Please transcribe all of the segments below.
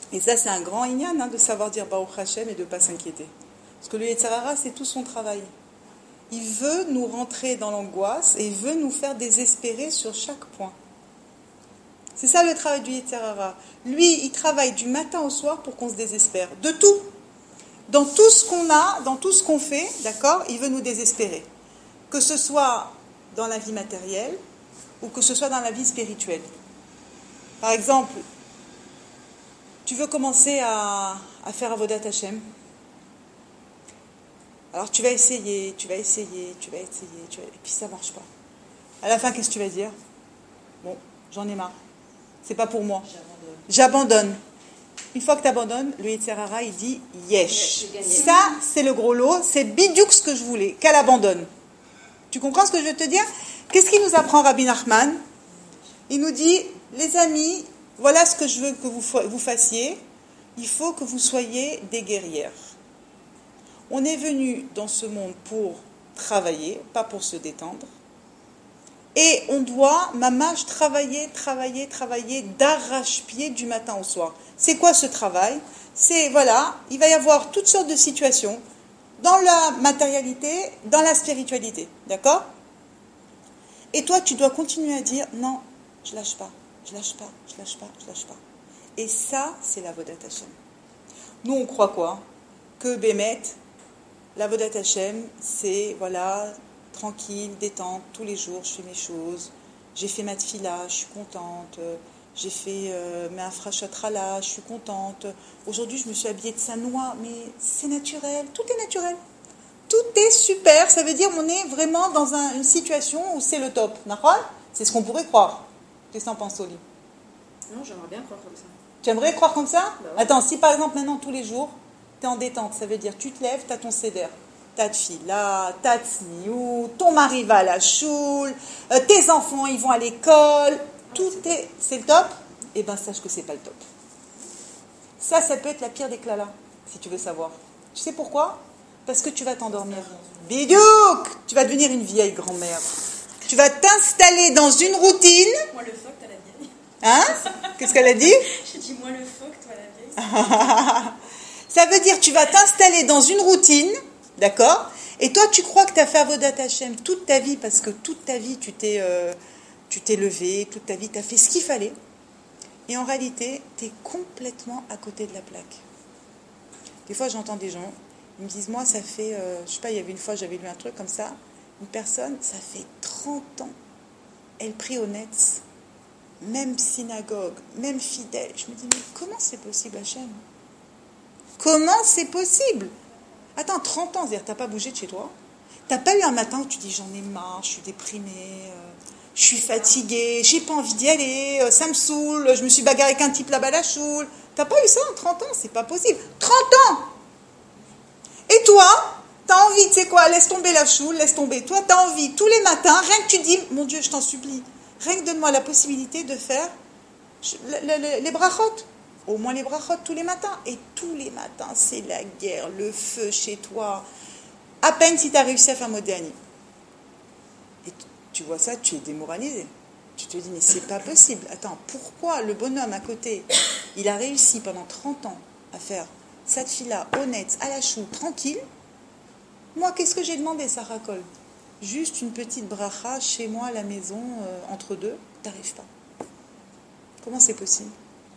Et ça, c'est un grand inyan de savoir dire Baruch Hashem et de ne pas s'inquiéter. Parce que le Yetzer Hara, c'est tout son travail. Il veut nous rentrer dans l'angoisse et il veut nous faire désespérer sur chaque point. C'est ça le travail du Yetzer Hara. Lui, il travaille du matin au soir pour qu'on se désespère. De tout. Dans tout ce qu'on a, dans tout ce qu'on fait, d'accord, il veut nous désespérer. Que ce soit dans la vie matérielle ou que ce soit dans la vie spirituelle. Par exemple, tu veux commencer à faire Avodat Hashem. Alors tu vas essayer, et puis ça ne marche pas. À la fin, qu'est-ce que tu vas dire? Bon, j'en ai marre. C'est pas pour moi. J'abandonne. Une fois que tu abandonnes, le Yetzer Hara, il dit yesh. Ça, c'est le gros lot, c'est bidiouk ce que je voulais, qu'elle abandonne. Tu comprends ce que je veux te dire? Qu'est-ce qu'il nous apprend Rabbi Nachman? Il nous dit, les amis, voilà ce que je veux que vous fassiez. Il faut que vous soyez des guerrières. On est venu dans ce monde pour travailler, pas pour se détendre. Et on doit, mamache, travailler d'arrache-pied du matin au soir. C'est quoi ce travail? C'est, voilà, il va y avoir toutes sortes de situations dans la matérialité, dans la spiritualité. D'accord? Et toi, tu dois continuer à dire, non, je lâche pas. Et ça, c'est l'Avodat Hashem. Nous, on croit quoi? Que Bémet, l'Avodat Hashem, c'est, voilà, tranquille, détente, tous les jours, je fais mes choses. J'ai fait ma tfila, je suis contente. J'ai fait mes afrachatrala, je suis contente. Aujourd'hui, je me suis habillée de sa noix, mais c'est naturel, tout est naturel. Tout est super, ça veut dire qu'on est vraiment dans une situation où c'est le top. C'est ce qu'on pourrait croire. Qu'est-ce que t'en penses, Oli? Non, j'aimerais bien croire comme ça. Tu aimerais croire comme ça? Bah ouais. Attends, si par exemple maintenant tous les jours, tu es en détente, ça veut dire tu te lèves, tu as ton seder, ta tfila, ta tsniou, ton mari va à la choule, tes enfants ils vont à l'école, c'est le top? Eh bien sache que c'est pas le top. Ça peut être la pire des clalas, si tu veux savoir. Tu sais pourquoi? Parce que tu vas t'endormir. Bidouk! Tu vas devenir une vieille grand-mère. Tu vas t'installer dans une routine. Moi le phoque, t'as la vieille. Hein? Qu'est-ce qu'elle a dit? J'ai dit moi le phoque, toi la vieille. Ça veut dire tu vas t'installer dans une routine, d'accord? Et toi tu crois que tu as fait Avodat Hashem toute ta vie parce que toute ta vie tu t'es levé, toute ta vie tu as fait ce qu'il fallait. Et en réalité, tu es complètement à côté de la plaque. Des fois j'entends des gens, ils me disent moi ça fait, je sais pas, il y avait une fois j'avais lu un truc comme ça, une personne, ça fait 30 ans, elle prie au Netz, même synagogue, même fidèle. Je me dis mais comment c'est possible Hachem? Comment c'est possible? Attends, 30 ans, c'est-à-dire t'as pas bougé de chez toi? T'as pas eu un matin où tu dis j'en ai marre, je suis déprimée, je suis fatiguée, j'ai pas envie d'y aller, ça me saoule, je me suis bagarrée avec un type là-bas à la choule. T'as pas eu ça en 30 ans? C'est pas possible. 30 ans! Et toi, t'as envie, tu sais quoi, laisse tomber la choule, laisse tomber. Toi, t'as envie, tous les matins, rien que tu dis, mon Dieu, je t'en supplie, rien que donne-moi la possibilité de faire les brachot. Au moins les brachot tous les matins. Et tous les matins, c'est la guerre, le feu chez toi. À peine si tu as réussi à faire Modéani. Et tu vois ça, tu es démoralisé. Tu te dis, mais c'est pas possible. Attends, pourquoi le bonhomme à côté, il a réussi pendant 30 ans à faire sa tfila honnête, à la choule, tranquille? Moi, qu'est-ce que j'ai demandé, Sarah Cole? Juste une petite bracha chez moi à la maison, entre deux, t'arrives pas. Comment c'est possible?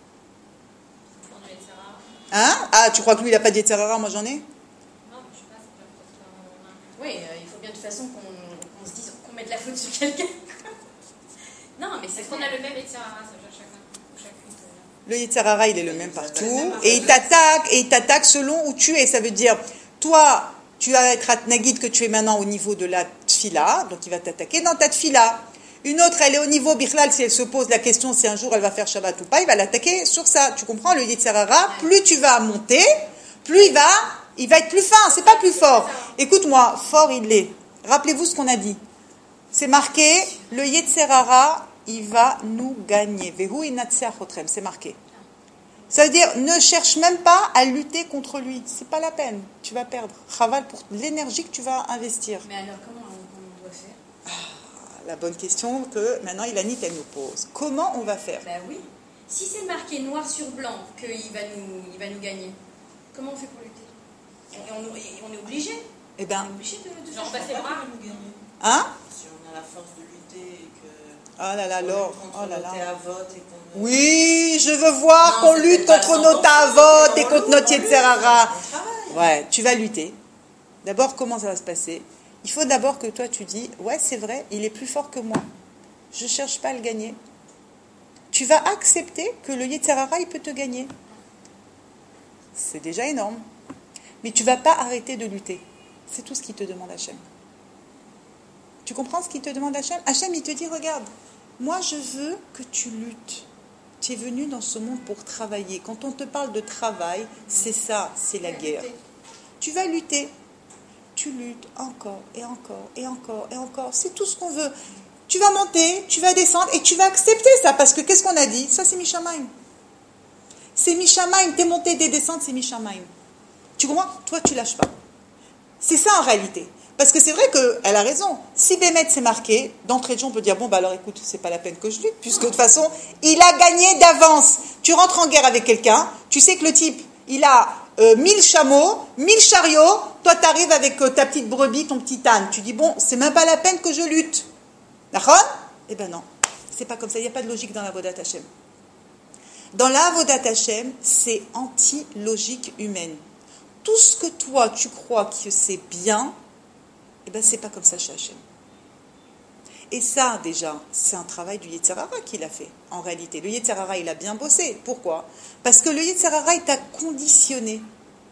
Hein? Ah, tu crois que lui, il n'a pas de Yetzer Hara, moi j'en ai? Non, je sais pas, c'est pas. Oui, il faut bien de toute façon qu'on se dise qu'on mette la faute sur quelqu'un. Non, mais c'est qu'on a le même Yetzer Hara, ça veut dire chacun. Le Yetzer Hara, il est le même partout. Et il t'attaque selon où tu es. Ça veut dire, toi, tu vas être Atnagid que tu es maintenant au niveau de la tfila, donc il va t'attaquer dans ta tfila. Une autre, elle est au niveau Bichlal, si elle se pose la question si un jour elle va faire Shabbat ou pas, il va l'attaquer sur ça. Tu comprends? Le Yetzer Hara, plus tu vas monter, plus il va être plus fin, c'est pas plus fort. Écoute-moi, fort il l'est. Rappelez-vous ce qu'on a dit. C'est marqué, le Yetzer Hara, il va nous gagner. Vehu inatseach otrem, c'est marqué. Ça veut dire, ne cherche même pas à lutter contre lui. C'est pas la peine. Tu vas perdre. Chaval pour l'énergie que tu vas investir. Mais alors, comment on doit faire? La bonne question que maintenant Ilanit elle nous pose. Comment on va faire? Ben oui. Si c'est marqué noir sur blanc qu'il va nous gagner, comment on fait pour lutter? On est obligé. Eh ben, On est obligé de Genre, faire c'est ça. bras. hein? Si on a la force de lutter et que Oh là là, Laure, contre oh là nos là. à vote et qu'on... Oui, je veux voir Non, qu'on c'est lutte peut-être pas contre nos 100%, tavotes mais et on contre lutte, notre on lutte, Yetzerara. on travaille. Ouais, tu vas lutter. D'abord, comment ça va se passer? Il faut d'abord que toi, tu dis, ouais, c'est vrai, il est plus fort que moi. Je ne cherche pas à le gagner. Tu vas accepter que le Yetzerara, il peut te gagner. C'est déjà énorme. Mais tu ne vas pas arrêter de lutter. C'est tout ce qu'il te demande Hachem. Tu comprends ce qu'il te demande Hachem? Hachem, il te dit, regarde, moi, je veux que tu luttes. Tu es venu dans ce monde pour travailler. Quand on te parle de travail, c'est ça, c'est la guerre. Tu vas lutter. Tu luttes encore et encore et encore et encore. C'est tout ce qu'on veut. Tu vas monter, tu vas descendre et tu vas accepter ça. Parce que qu'est-ce qu'on a dit? Ça, c'est Mishamaim. C'est Mishamaim. Tes montées, tes descentes, c'est Mishamaim. Tu comprends? Toi, tu lâches pas. C'est ça en réalité. Parce que c'est vrai qu'elle a raison. Si Bémet c'est marqué, d'entrée de jeu, on peut dire, bon, bah alors écoute, c'est pas la peine que je lutte, puisque de toute façon, il a gagné d'avance. Tu rentres en guerre avec quelqu'un, tu sais que le type, il a 1000 chameaux, 1000 chariots, toi tu arrives avec ta petite brebis, ton petit âne. Tu dis, bon, c'est même pas la peine que je lutte. D'accord? Eh ben non, c'est pas comme ça, il n'y a pas de logique dans la Avodat Hashem. Dans la Avodat Hashem, c'est anti-logique humaine. Tout ce que toi, tu crois que c'est bien, eh ben c'est pas comme ça chez Hachem. Et ça, déjà, c'est un travail du Yetzerara qu'il a fait, en réalité. Le Yetzerara, il a bien bossé. Pourquoi? Parce que le Yetzerara, il t'a conditionné.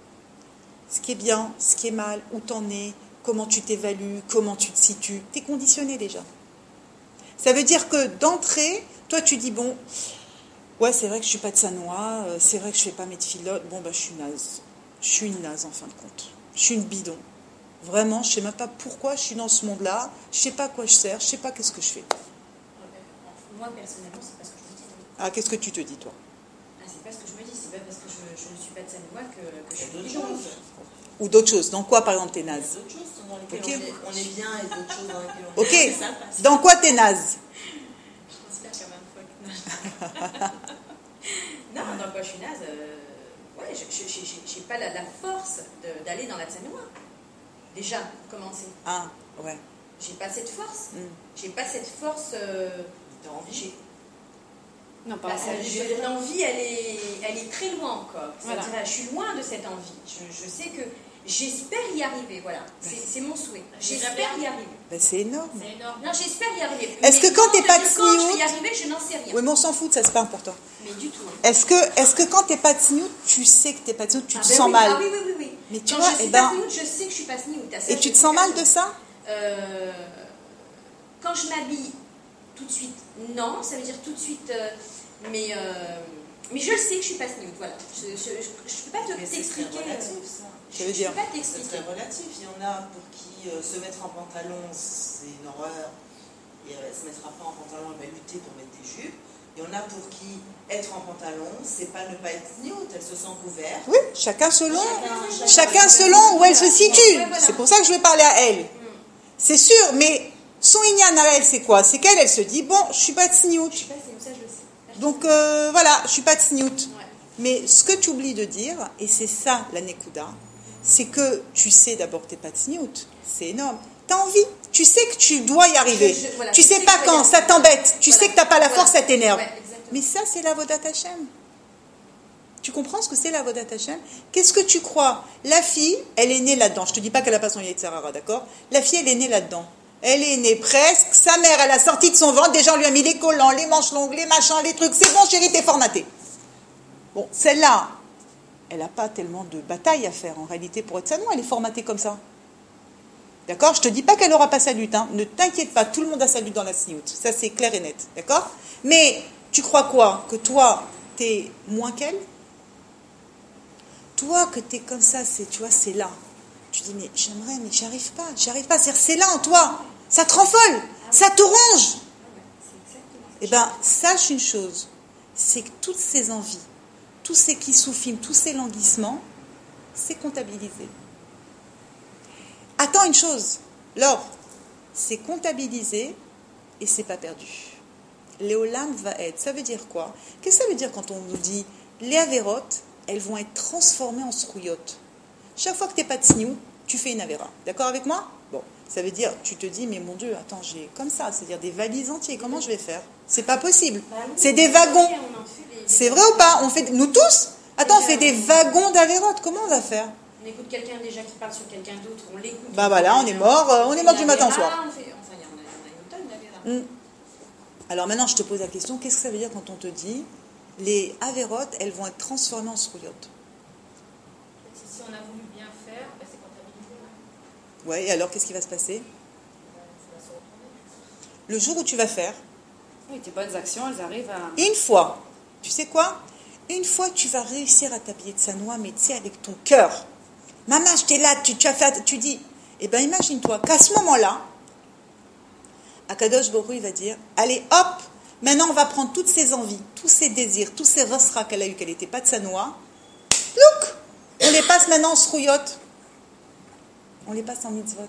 Ce qui est bien, ce qui est mal, où t'en es, comment tu t'évalues, comment tu te situes. T'es conditionné déjà. Ça veut dire que d'entrée, toi, tu dis, bon, ouais, c'est vrai que je suis pas de Sanois, c'est vrai que je fais pas mes tfilotes, bon, bah, je suis naze. Je suis une naze, en fin de compte. Je suis une bidon. Vraiment, je ne sais même pas pourquoi je suis dans ce monde-là, je ne sais pas à quoi je sers, je ne sais pas qu'est-ce que je fais. Moi, personnellement, c'est pas ce que je me dis. Ah, qu'est-ce que tu te dis, toi? Ah, c'est pas ce que je me dis, c'est pas parce que je ne suis pas de Sanois que je Il y a suis d'autres bidon. choses. Ou d'autres choses? Dans quoi, par exemple, t'es Il y a naze? d'autres choses dans lesquelles Ok. on est bien et d'autres choses dans lesquelles on est Ok. c'est ça, parce que- Dans quoi t'es naze? Je considère quand même fuck. Non, dans quoi je suis naze, ouais, j'ai pas la force d'aller dans la Tsanoa. Déjà, pour commencer. Ah, ouais. J'ai pas cette force. Mm. J'ai pas cette force. T'as envie. J'ai- Non, pas Bah, ça. l'envie, elle est très loin encore. Voilà. C'est-à-dire, je suis loin de cette envie. Je sais que j'espère y arriver. Voilà, c'est mon souhait. J'espère y arriver. Ben, c'est énorme. C'est énorme. Non, j'espère y arriver. Est-ce Mais que quand t'es pas quand je tsniout- vais y arriver, je n'en sais rien. Oui, mais on s'en fout de ça, c'est pas important. Mais du tout. Est-ce que quand t'es pas tsniout, tu sais que t'es pas tsniout, tu Ah te ben sens oui, mal? Ah oui, oui, oui, oui. Mais tu Quand vois, je suis eh ben- pas sniout, je sais que je suis pas sniout. Et tu te sens mal de ça? Quand je m'habille tout de suite, non, ça veut dire tout de suite, mais je le sais que je suis pas sniout, voilà. Je peux pas Mais c'est très t'expliquer. relatif, ça. Ça veut Je dire? peux pas C'est t'expliquer. très relatif. Il y en a pour qui se mettre en pantalon, c'est une horreur. Et elle ne se mettra pas en pantalon, elle va lutter pour mettre des jupes. Il y en a pour qui être en pantalon, c'est pas ne pas être sniout, elle se sent couverte. Oui, chacun selon Chacun où elle se situe. Ouais, voilà. C'est pour ça que je vais parler à elle. C'est sûr, mais son ignan à elle, c'est quoi? C'est qu'elle se dit, bon, je suis pas de sniout. Je suis pas sniout, ça je le sais. Donc voilà, je suis pas de sniout. Ouais. Mais ce que tu oublies de dire, et c'est ça la Nekuda, c'est que tu sais d'abord que tu n'es pas de sniout. C'est énorme. Tu as envie. Tu sais que tu dois y arriver. Voilà, tu je sais que pas je vais y quand, arriver. ça t'embête. Tu Voilà. sais que tu n'as pas la Voilà. force, ça t'énerve. Ouais, exactement. Mais ça, c'est la Vodat Hashem. Tu comprends ce que c'est la Vodat Hashem? Qu'est-ce que tu crois? La fille, elle est née là-dedans. Je te dis pas qu'elle a pas son Yetzirara, d'accord? La fille, elle est née là-dedans. Elle est née presque. Sa mère, elle a sorti de son ventre. Déjà, on lui a mis les collants, les manches longues, les machins, les trucs. C'est bon, chérie, t'es formatée. Bon, celle-là, elle n'a pas tellement de bataille à faire en réalité pour être Sanois. Elle est formatée comme ça. D'accord? Je te dis pas qu'elle n'aura pas sa lutte. Hein. Ne t'inquiète pas, tout le monde a sa lutte dans la sniout. Ça, c'est clair et net. D'accord? Mais tu crois quoi? Que toi, t'es moins qu'elle? Toi, que t'es comme ça, tu vois, c'est là. Tu dis, mais j'aimerais, mais j'y arrive pas. C'est-à-dire, c'est là en toi. Ça te rend folle. Ça te ronge. Eh bien, sache une chose. C'est que toutes ces envies, tous ces qui souffiment, tous ces languissements, c'est comptabilisé. Attends une chose, Laure, c'est comptabilisé et c'est pas perdu. Léolam va être. Ça veut dire quoi? Qu'est-ce que ça veut dire quand on nous dit les avérotes, elles vont être transformées en srouillottes? Chaque fois que tu n'es pas de tsniout, tu fais une avéra. D'accord avec moi? Bon, ça veut dire, tu te dis, mais mon Dieu, attends, j'ai comme ça, c'est-à-dire des valises entières, comment je vais faire? C'est pas possible. C'est des wagons. C'est vrai ou pas? On fait, nous tous? Attends, on fait des wagons d'avérotes, comment on va faire? On écoute quelqu'un déjà qui parle sur quelqu'un d'autre, on l'écoute. Bah voilà, on est mort du matin au soir. Enfin, il y en a une tonne d'avéra. Alors maintenant, je te pose la question, qu'est-ce que ça veut dire quand on te dit les avérotes, elles vont être transformées en srouillottes? Si on a voulu bien faire, ben c'est comptabilisé. Ouais, et alors qu'est-ce qui va se passer? Ça va se retourner. Le jour où tu vas faire, Oui, tes bonnes actions, elles arrivent à... une fois, tu sais quoi? Une fois, tu vas réussir à t'habiller de sa noix, mais tu sais, avec ton cœur. Maman, je t'ai là, tu as fait, tu dis, eh bien, imagine-toi qu'à ce moment-là, Akadosh Borou, il va dire, allez, hop, maintenant, on va prendre toutes ses envies, tous ses désirs, tous ses rosras qu'elle a eu, qu'elle n'était pas de sa noix. Look, on les passe maintenant en srouillotte. On les passe en mitzvot.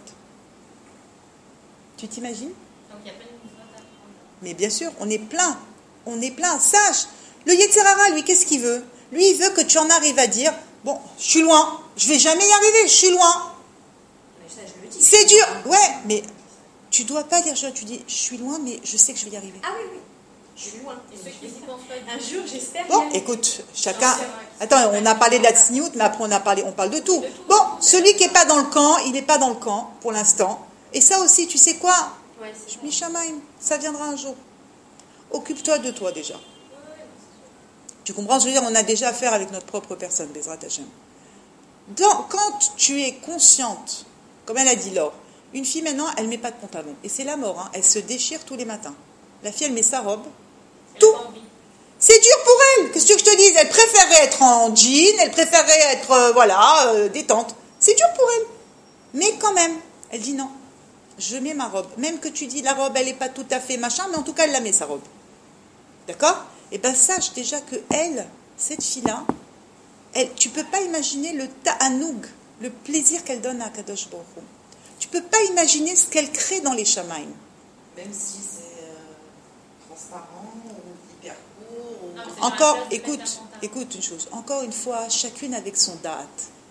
Tu t'imagines? Donc il n'y a pas de mitzvot à prendre. Mais bien sûr, on est plein, sache. Le Yetzirara, lui, qu'est-ce qu'il veut? Lui, il veut que tu en arrives à dire, bon, je suis loin, je vais jamais y arriver, je suis loin. Mais ça, je le dis. C'est dur, ouais, mais tu dois pas dire ça, tu dis, je suis loin, mais je sais que je vais y arriver. Ah oui, oui. Je suis loin. Ceux qui n'y pensent pas, Un jour, j'espère. Bon, y aller. écoute, chacun... Attends, on a parlé de la tsniout, mais après on parle de tout. Bon, celui qui n'est pas dans le camp, il n'est pas dans le camp, pour l'instant. Et ça aussi, tu sais quoi? Ouais, c'est vrai. Mishamaim, ça viendra un jour. Occupe-toi de toi déjà. Tu comprends? Je veux dire, on a déjà affaire avec notre propre personne, Bezrat Hashem. Quand tu es consciente, comme elle a dit Laure, une fille maintenant, elle ne met pas de pantalon. Et c'est la mort, hein, elle se déchire tous les matins. La fille, elle met sa robe. elle Tout. a pas envie. C'est dur pour elle. Qu'est-ce que je te dise? Elle préférerait être en jean, elle préférerait être, détente. C'est dur pour elle. Mais quand même, elle dit non. Je mets ma robe. Même que tu dis la robe, elle n'est pas tout à fait machin, mais en tout cas, elle la met, sa robe. D'accord? Et bien, sache déjà que elle, cette fille-là, tu ne peux pas imaginer le ta'anoug, le plaisir qu'elle donne à Kadosh Baruch Hu. Tu ne peux pas imaginer ce qu'elle crée dans les shamaim. Même si c'est transparent ou hyper court. Ou... Non, mais c'est dans la Encore, place de mettre un pantalon. écoute une chose. Encore une fois, chacune avec son date.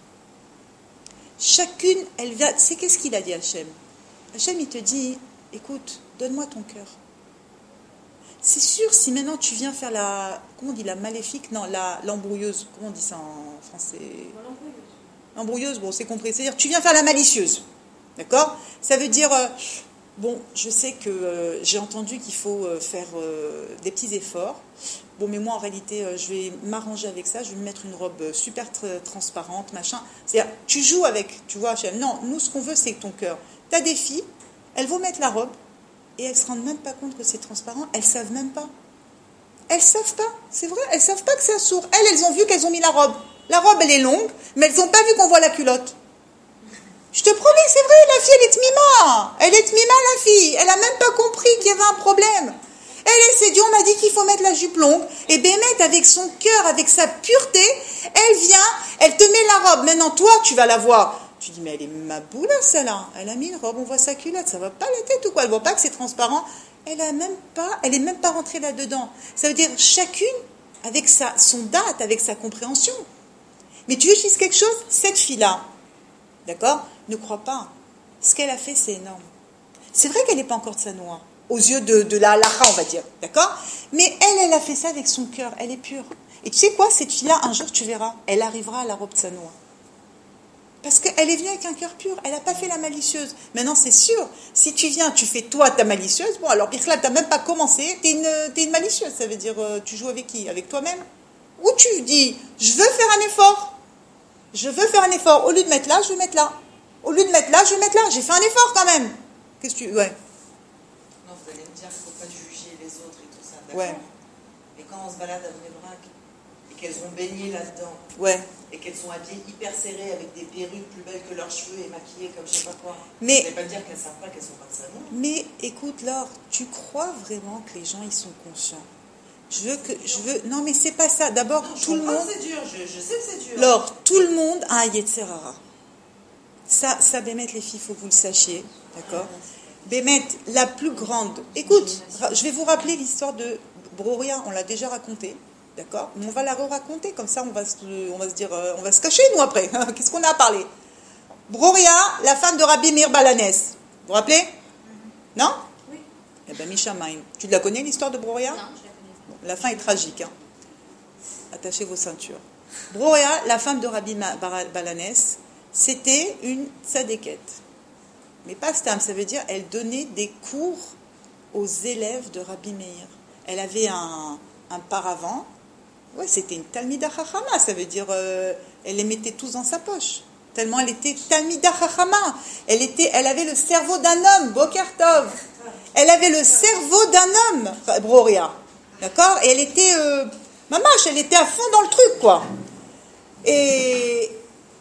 Chacune, elle vient... C'est qu'est-ce qu'il a dit Hachem? Hachem, il te dit, écoute, donne-moi ton cœur. C'est sûr, si maintenant tu viens faire comment on dit, la maléfique? Non, l'embrouilleuse. Comment on dit ça en français? L'embrouilleuse, bon, c'est compris. C'est-à-dire, tu viens faire la malicieuse. D'accord? Ça veut dire, bon, je sais que j'ai entendu qu'il faut faire des petits efforts. Bon, mais moi, en réalité, je vais m'arranger avec ça. Je vais me mettre une robe super transparente, machin. C'est-à-dire, tu joues avec, tu vois, Hachem. Non, nous, ce qu'on veut, c'est que ton cœur. Tu as des filles, elles vont mettre la robe. Et elles ne se rendent même pas compte que c'est transparent. Elles ne savent même pas. Elles ne savent pas. C'est vrai, elles ne savent pas que c'est assourd. Elles ont vu qu'elles ont mis la robe. La robe, elle est longue, mais elles n'ont pas vu qu'on voit la culotte. Je te promets, c'est vrai, la fille, elle est tmima. Elle est tmima, la fille. Elle n'a même pas compris qu'il y avait un problème. Elle s'est dit, on m'a dit qu'il faut mettre la jupe longue. Et Bémet, avec son cœur, avec sa pureté, elle vient, elle te met la robe. Maintenant, toi, tu vas la voir. Tu dis, mais elle est ma boule, celle-là. Elle a mis une robe, on voit sa culotte. Ça va pas la tête ou quoi? Elle voit pas que c'est transparent. Elle est même pas rentrée là-dedans. Ça veut dire chacune avec son date, avec sa compréhension. Mais tu veux que je dise quelque chose? Cette fille-là, d'accord? Ne crois pas. Ce qu'elle a fait, c'est énorme. C'est vrai qu'elle n'est pas encore de sa noix, aux yeux de la halakha, on va dire, d'accord? Mais elle a fait ça avec son cœur. Elle est pure. Et tu sais quoi? Cette fille-là, un jour, tu verras, elle arrivera à la robe de sa noix. Parce qu'elle est venue avec un cœur pur, elle n'a pas fait la malicieuse. Maintenant, c'est sûr, si tu viens, tu fais toi ta malicieuse, bon, alors Birkla, tu n'as même pas commencé, tu es une malicieuse, ça veut dire, tu joues avec qui? Avec toi-même? Ou tu dis, je veux faire un effort. Je veux faire un effort. Au lieu de mettre là, je vais mettre là. Au lieu de mettre là, je vais mettre là. J'ai fait un effort quand même. Qu'est-ce que tu... Ouais. Non, vous allez me dire qu'il ne faut pas juger les autres et tout ça, d'accord? Ouais. Mais quand on se balade à Bnei-Brak et qu'elles ont baigné là-dedans, Ouais. et qu'elles sont habillées hyper serrées avec des perruques plus belles que leurs cheveux et maquillées comme je sais pas quoi. Mais- Vous n'allez pas me dire qu'elles ne savent pas qu'elles sont pas de ça, non? Mais écoute, Laure, tu crois vraiment que les gens, ils sont conscients? Non, mais c'est pas ça. D'abord, Non, je tout le comprends monde... que c'est dur, je sais que c'est dur. Laure, tout le monde a un Yetzerara. Ça Bémet, les filles, il faut que vous le sachiez. D'accord? Bémet, la plus grande. Écoute, je vais vous rappeler l'histoire de Broria, on l'a déjà racontée, d'accord? Mais on va la re-raconter, comme ça on va se dire, on va se cacher nous après. Qu'est-ce qu'on a à parler? Broria, la femme de Rabbi Meir Balanès. Vous vous rappelez? Non? Oui. Eh bien, Mishamaim. Tu la connais l'histoire de Broria? Non, je la connais. Bon, la fin est tragique. Hein. Attachez vos ceintures. Broria, la femme de Rabbi Balanès, c'était une tzadékette. Mais pas stam, ça veut dire elle donnait des cours aux élèves de Rabbi Meir. Elle avait un paravent. Ouais, c'était une Talmida Chachama, ça veut dire elle les mettait tous dans sa poche. Tellement elle était Talmida Chachama. Elle avait le cerveau d'un homme, Boker Tov. Elle avait le cerveau d'un homme, Broria. D'accord? Et elle était mamache, elle était à fond dans le truc, quoi. Et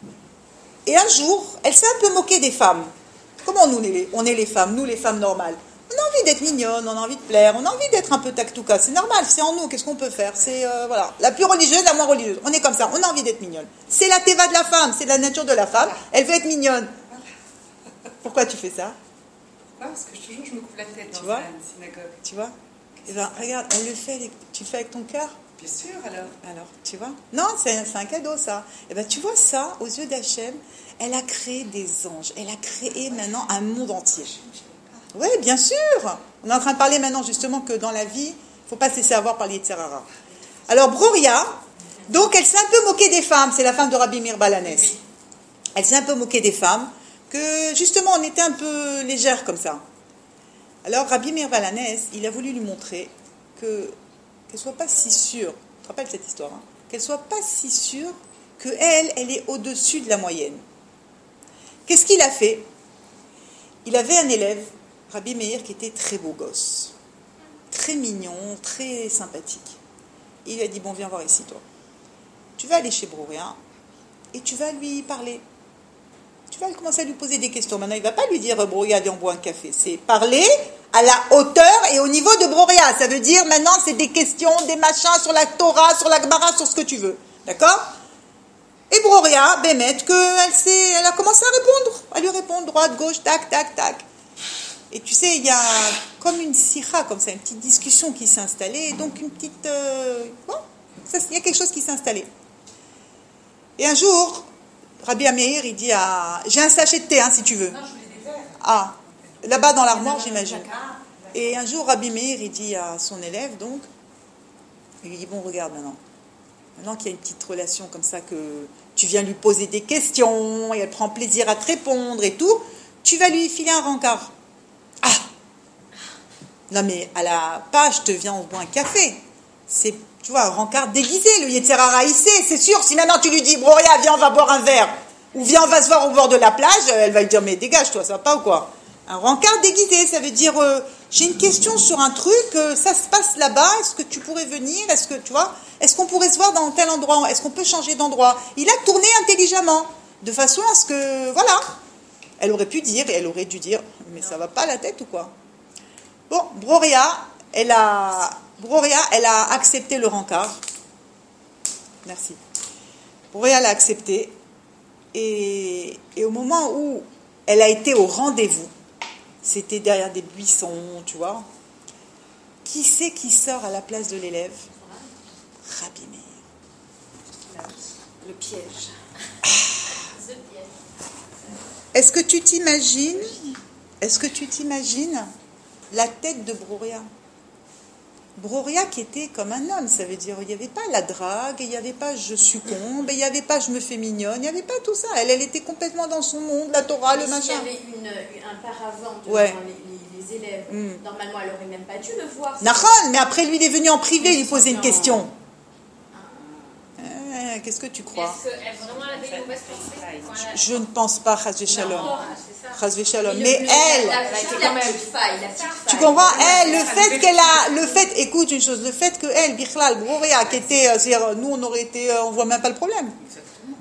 un jour, elle s'est un peu moquée des femmes. Comment on est les femmes, nous les femmes normales? On a envie d'être mignonne, on a envie de plaire, on a envie d'être un peu taktouka. C'est normal, c'est en nous, qu'est-ce qu'on peut faire? C'est, voilà, la plus religieuse, la moins religieuse. On est comme ça, on a envie d'être mignonne. C'est la teva de la femme, c'est la nature de la femme. Elle veut être mignonne. Pourquoi tu fais ça? Non, parce que toujours je me coupe la tête dans Tu vois? une synagogue. Tu vois? Eh ben, regarde, elle le fait, tu le fais avec ton cœur? Bien sûr, alors. Alors, tu vois? Non, c'est un cadeau, ça. Eh bien, tu vois ça, aux yeux d'Hachem, elle a créé des anges. Elle a créé maintenant un monde entier. Oui, bien sûr. On est en train de parler maintenant, justement, que dans la vie, il ne faut pas se laisser avoir par les Yetzirara. Alors, Broria, donc, elle s'est un peu moquée des femmes. C'est la femme de Rabbi Meir Balanès. Oui. Elle s'est un peu moquée des femmes, que, justement, on était un peu légère comme ça. Alors, Rabbi Meir Balanès, il a voulu lui montrer qu'elle ne soit pas si sûre, tu te rappelles cette histoire, hein, qu'elle ne soit pas si sûre qu'elle est au-dessus de la moyenne. Qu'est-ce qu'il a fait? Il avait un élève, Rabbi Meir, qui était très beau gosse, très mignon, très sympathique. Il lui a dit, bon, viens voir ici, toi. Tu vas aller chez Broria et tu vas lui parler. Tu vas commencer à lui poser des questions. Maintenant, il ne va pas lui dire, Broria, viens, on boit un café. C'est parler à la hauteur et au niveau de Broria. Ça veut dire, maintenant, c'est des questions, des machins sur la Torah, sur la Gemara, sur ce que tu veux. D'accord? Et Broria, Bémet, elle a commencé à lui répondre, droite, gauche, tac, tac, tac. Et tu sais, il y a comme une sikha, comme ça, une petite discussion qui s'est installée, et donc une petite... il y a quelque chose qui s'est installé. Et un jour, Rabbi Meir, il dit j'ai un sachet de thé, hein, si tu veux. Non, je voulais des verres. Ah, là-bas dans l'armoire, j'imagine. Et un jour, Rabbi Meir, il dit à son élève, donc, il lui dit, bon, regarde maintenant qu'il y a une petite relation comme ça, que tu viens lui poser des questions, et elle prend plaisir à te répondre et tout, tu vas lui filer un rencard. Ah! Non mais, je te viens, on boit un café. C'est, tu vois, un rencard déguisé, le Yetzirara hissé, c'est sûr. Si maintenant tu lui dis, Broria, viens, on va boire un verre, ou viens, on va se voir au bord de la plage, elle va lui dire, mais dégage-toi, ça va pas ou quoi? Un rencard déguisé, ça veut dire, j'ai une question sur un truc, ça se passe là-bas, est-ce que tu pourrais venir? Est-ce que, tu vois, est-ce qu'on pourrait se voir dans tel endroit? Est-ce qu'on peut changer d'endroit? Il a tourné intelligemment, de façon à ce que, voilà. Elle aurait pu dire, et elle aurait dû dire, mais ça va pas la tête ou quoi? Bon, Broria, elle a accepté le rencard. Merci. Broria l'a accepté. Et au moment où elle a été au rendez-vous, c'était derrière des buissons, tu vois. Qui c'est qui sort à la place de l'élève? Rabbi Meir. Le piège. Est-ce que tu t'imagines la tête de Broria? Broria qui était comme un homme, ça veut dire, il n'y avait pas la drague, il n'y avait pas je succombe, il n'y avait pas je me fais mignonne, il n'y avait pas tout ça. Elle était complètement dans son monde, la Torah, le machin. S'il y avait un paravent devant Ouais. les élèves, normalement, elle n'aurait même pas dû le voir. Nahon, mais après lui, il est venu en privé lui poser une question. Qu'est-ce que tu crois? Est-ce qu'elle vraiment avait une mauvaise pensée? Je ne pense pas, Chas Shalom. Non, c'est ça. Chas Shalom. Mais Mais elle... la petite faille. Tu comprends? Elle, écoute une chose, le fait que elle, Bichlal, Broria, qui était, c'est-à-dire, nous on aurait été, on voit même pas le problème.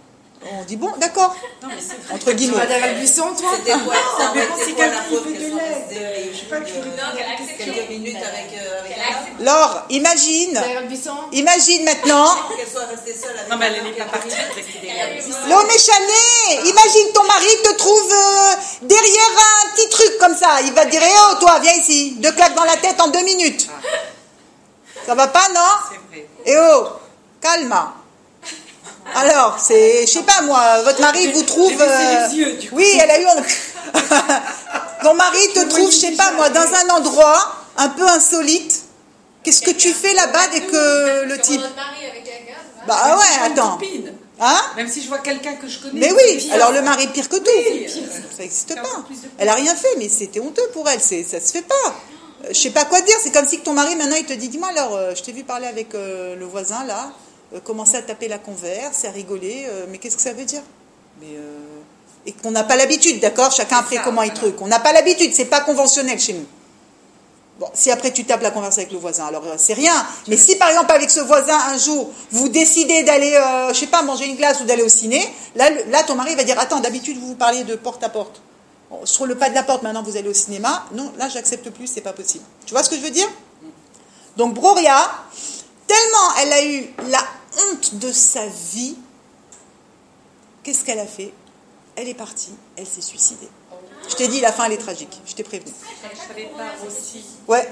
On dit bon, d'accord, Non, mais c'est entre guillemets. Madame Albuisson, toi C'était quoi ça mais aurait quand été c'est quoi quelqu'un la qui faute fait qu'elles de sont l'aide, restées, je sais pas, qui fait de quelques minutes avec elle? Laure, imagine Madame Albuisson. maintenant. Qu'elle soit restée seule avec Non, mais elle elle n'est pas partie, elle est restée derrière. L'homme est chané. Imagine ton mari te trouve derrière un petit truc comme ça. Il va te dire, eh oh, toi, viens ici. 2 claques dans la tête en 2 minutes. Ça va pas, non? C'est vrai. Eh oh, calme. Alors, c'est, je sais pas moi, votre mari vous trouve... J'ai baissé les yeux, du coup. Oui, elle a eu honte. Ton mari te trouve, je sais pas moi, dans un endroit un peu insolite. Qu'est-ce que tu fais là-bas dès que le type... Notre mari avec quelqu'un, ça va. Bah ouais, Même si je vois une attends. copine, Hein? même si je vois quelqu'un que je connais. Mais c'est oui, pire. alors le mari pire que tout. Oui, Ça n'existe c'est pas. encore plus de- Elle a rien fait, mais c'était honteux pour elle. Ça se fait pas. Je sais pas quoi dire. C'est comme si que ton mari maintenant il te dit, dis-moi alors, je t'ai vu parler avec le voisin là, commencer à taper la converse, à rigoler, mais qu'est-ce que ça veut dire? Mais et qu'on n'a pas l'habitude, d'accord? Chacun après ça, comment il voilà. truc. On n'a pas l'habitude, c'est pas conventionnel chez nous. Bon, si après tu tapes la converse avec le voisin, alors c'est rien. Mais si par exemple avec ce voisin un jour vous décidez d'aller, je sais pas, manger une glace ou d'aller au ciné, là ton mari va dire attends, d'habitude vous parliez de porte à porte. Bon, sur le pas de la porte, maintenant vous allez au cinéma. Non, là j'accepte plus, c'est pas possible. Tu vois ce que je veux dire? Donc Broria, tellement elle a eu la honte de sa vie, qu'est-ce qu'elle a fait? Elle est partie, elle s'est suicidée. Je t'ai dit, la fin elle est tragique, je t'ai prévenu. Je savais pas aussi. Ouais.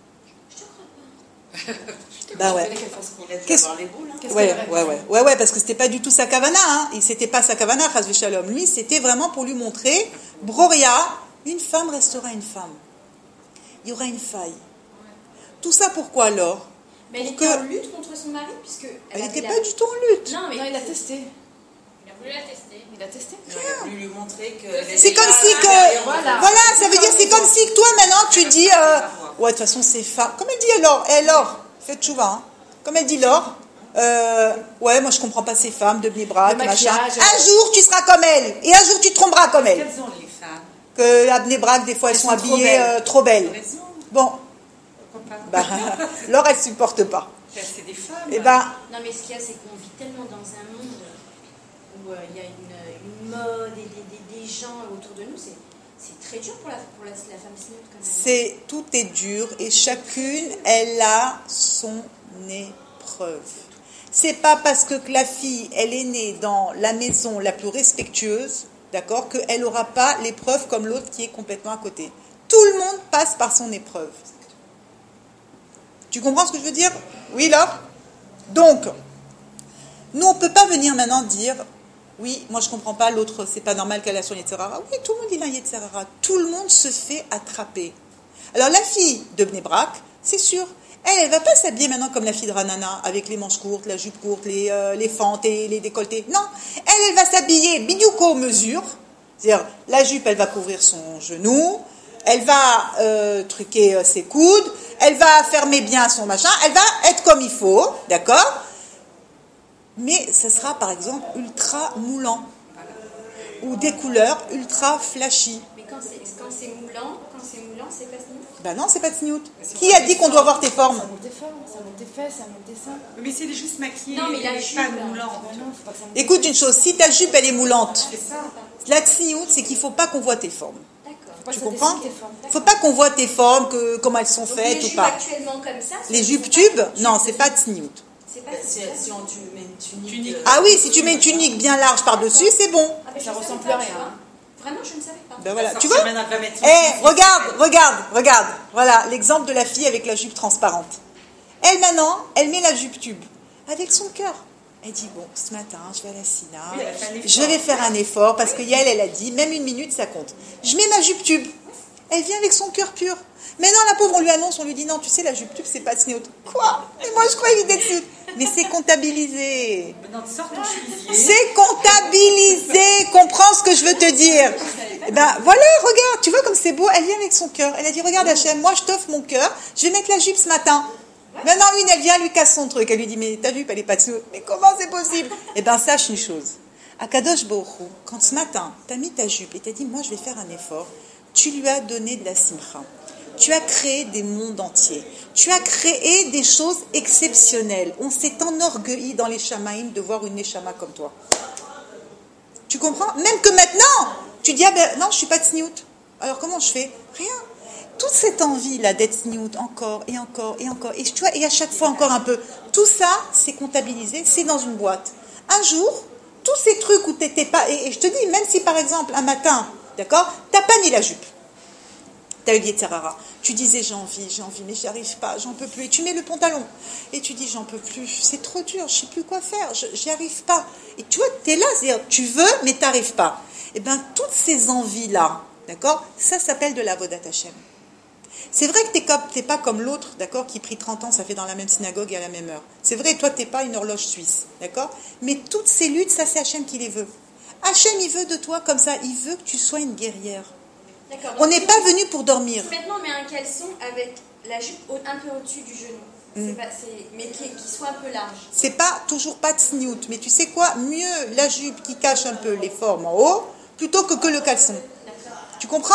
Bah ouais. Il a dû Qu'est-ce- avoir les boules. Hein. Ouais, parce que c'était pas du tout sa kavana, hein. Et c'était pas sa kavana, Chazvé Shalom. Lui, c'était vraiment pour lui montrer, Broria, une femme restera une femme. Il y aura une faille. Tout ça pourquoi alors? Mais elle Pour était que- en lutte contre son mari, puisque... Elle avait n'était la- pas du tout en lutte. Non, mais Non, il a testé. Il a voulu la tester. Il a testé. Il a voulu lui montrer que... C'est comme si que... Voilà. Voilà, ça veut dire, c'est comme si que toi maintenant tu dis... ouais, de toute façon c'est femme. Comme elle dit Laure, Laure, faites chouva, hein. Comme elle dit Laure, ouais, moi je comprends pas ces femmes de Bnei-Brak, Le machin. maquillage, Un jour tu seras comme elle, et un jour tu te tromperas comme elle. Quelles ont les femmes? Que à Bnei-Brak, des fois elles sont sont trop habillées trop belles. Raison. Bon, Pourquoi pas? bah, Laure elle supporte pas. C'est des femmes. Et ben, Non, mais ce qu'il y a, c'est qu'on vit tellement dans un monde où il y a une mode et des gens autour de nous. C'est très dur pour la femme sniout quand même. tout est dur, et chacune, elle a son épreuve. C'est pas parce que la fille, elle est née dans la maison la plus respectueuse, d'accord, qu'elle n'aura pas l'épreuve comme l'autre qui est complètement à côté. Tout le monde passe par son épreuve. Tu comprends ce que je veux dire? Oui, là? Donc, nous, on ne peut pas venir maintenant dire, oui, moi je ne comprends pas, l'autre, c'est pas normal qu'elle a son Yetzerara. Oui, tout le monde il a un Yetzerara. Tout le monde se fait attraper. Alors, la fille de Bnei-Brak, c'est sûr, elle ne va pas s'habiller maintenant comme la fille de Ranana, avec les manches courtes, la jupe courte, les fentes et les décolletés. Non, elle va s'habiller bidouko aux mesures. C'est-à-dire, la jupe, elle va couvrir son genou, elle va truquer ses coudes, elle va fermer bien son machin, elle va être comme il faut, d'accord? Mais ce sera par exemple ultra moulant, ou des couleurs ultra flashy. Mais quand c'est moulant, c'est pas sniout. Ben non, c'est pas tsniout. Qui a dit qu'on doit voir tes formes? Ça monte des formes, ça monte des fesses, ça monte des seins. Mais c'est juste maquillé. Non, mais la et jupe, pas là. moulant. Ah non, faut pas que ça monte. Écoute une chose, si ta jupe elle est moulante, C'est ça. la tsniout, c'est qu'il faut pas qu'on voit tes formes. D'accord. Faut Tu que ça comprends? dessine tes formes. Faut pas qu'on voit tes formes, comment elles sont Donc faites les ou jupes pas. actuellement comme ça... Les c'est jupes pas- tubes, non, c'est pas tsniout. C'est pas Si tu mets une tunique... Tunique. Ah oui, si tu mets une tunique bien large par-dessus, c'est bon. Ah, mais je Ça savais ressemble pas, plus à tu rien. vois. Vraiment, je ne savais pas. Ben voilà, La tu sorcière, vois? maintenant, elle va mettre son Regarde. Voilà, l'exemple de la fille avec la jupe transparente. Elle, maintenant, elle met la jupe tube avec son cœur. Elle dit, bon, ce matin, je vais à la Sina, Oui, elle a fait un effort. je vais faire un effort, parce que Yael, elle a dit, même 1 minute, ça compte. Je mets ma jupe tube. Elle vient avec son cœur pur. Mais non, la pauvre, on lui annonce, on lui dit, non, tu sais, la jupe tube, c'est pas sniout. Quoi? Et moi, je croyais qu'il était sniout. Mais c'est comptabilisé. Maintenant, sors ton chemisier. C'est comptabilisé, comprends ce que je veux te dire. Eh ben voilà, regarde, tu vois comme c'est beau, elle vient avec son cœur. Elle a dit, regarde Hachem, moi je t'offre mon cœur, je vais mettre la jupe ce matin. Maintenant, une, elle vient, elle lui casse son truc. Elle lui dit, mais ta jupe, elle est pas dessous. Mais comment c'est possible? Eh ben sache une chose. À Kadosh Baruch Hu, quand ce matin, tu as mis ta jupe et tu as dit, moi je vais faire un effort, tu lui as donné de la simcha. Tu as créé des mondes entiers. Tu as créé des choses exceptionnelles. On s'est enorgueilli dans les Shamaïm de voir une Neshama comme toi. Tu comprends? Même que maintenant, tu dis, ah ben non, je suis pas tsniout. Alors comment je fais? Rien. Toute cette envie-là d'être tsniout, encore, et encore, et encore, et tu vois, et à chaque fois encore un peu, tout ça, c'est comptabilisé, c'est dans une boîte. Un jour, tous ces trucs où t'étais pas, et je te dis, même si par exemple, un matin, d'accord, t'as pas mis la jupe, t'as eu Yetzirara, tu disais j'ai envie, mais j'y arrive pas, j'en peux plus, et tu mets le pantalon, et tu dis j'en peux plus, c'est trop dur, je sais plus quoi faire, j'y arrive pas, et tu vois, t'es là, c'est-à-dire, tu veux, mais t'arrives pas. Et bien, toutes ces envies-là, d'accord, ça s'appelle de la Avodat Hashem. C'est vrai que t'es pas comme l'autre, d'accord, qui prie 30 ans, ça fait dans la même synagogue et à la même heure. C'est vrai, toi, t'es pas une horloge suisse, d'accord? Mais toutes ces luttes, ça, c'est Hachem qui les veut. Hachem, il veut de toi comme ça, il veut que tu sois une guerrière. D'accord. On n'est pas venu pour dormir. Maintenant, on met un caleçon avec la jupe un peu au-dessus du genou. Mais qui soit un peu large. C'est pas toujours pas de sniout, mais tu sais quoi? Mieux la jupe qui cache un peu les formes en haut, plutôt que le caleçon. D'accord. Tu comprends?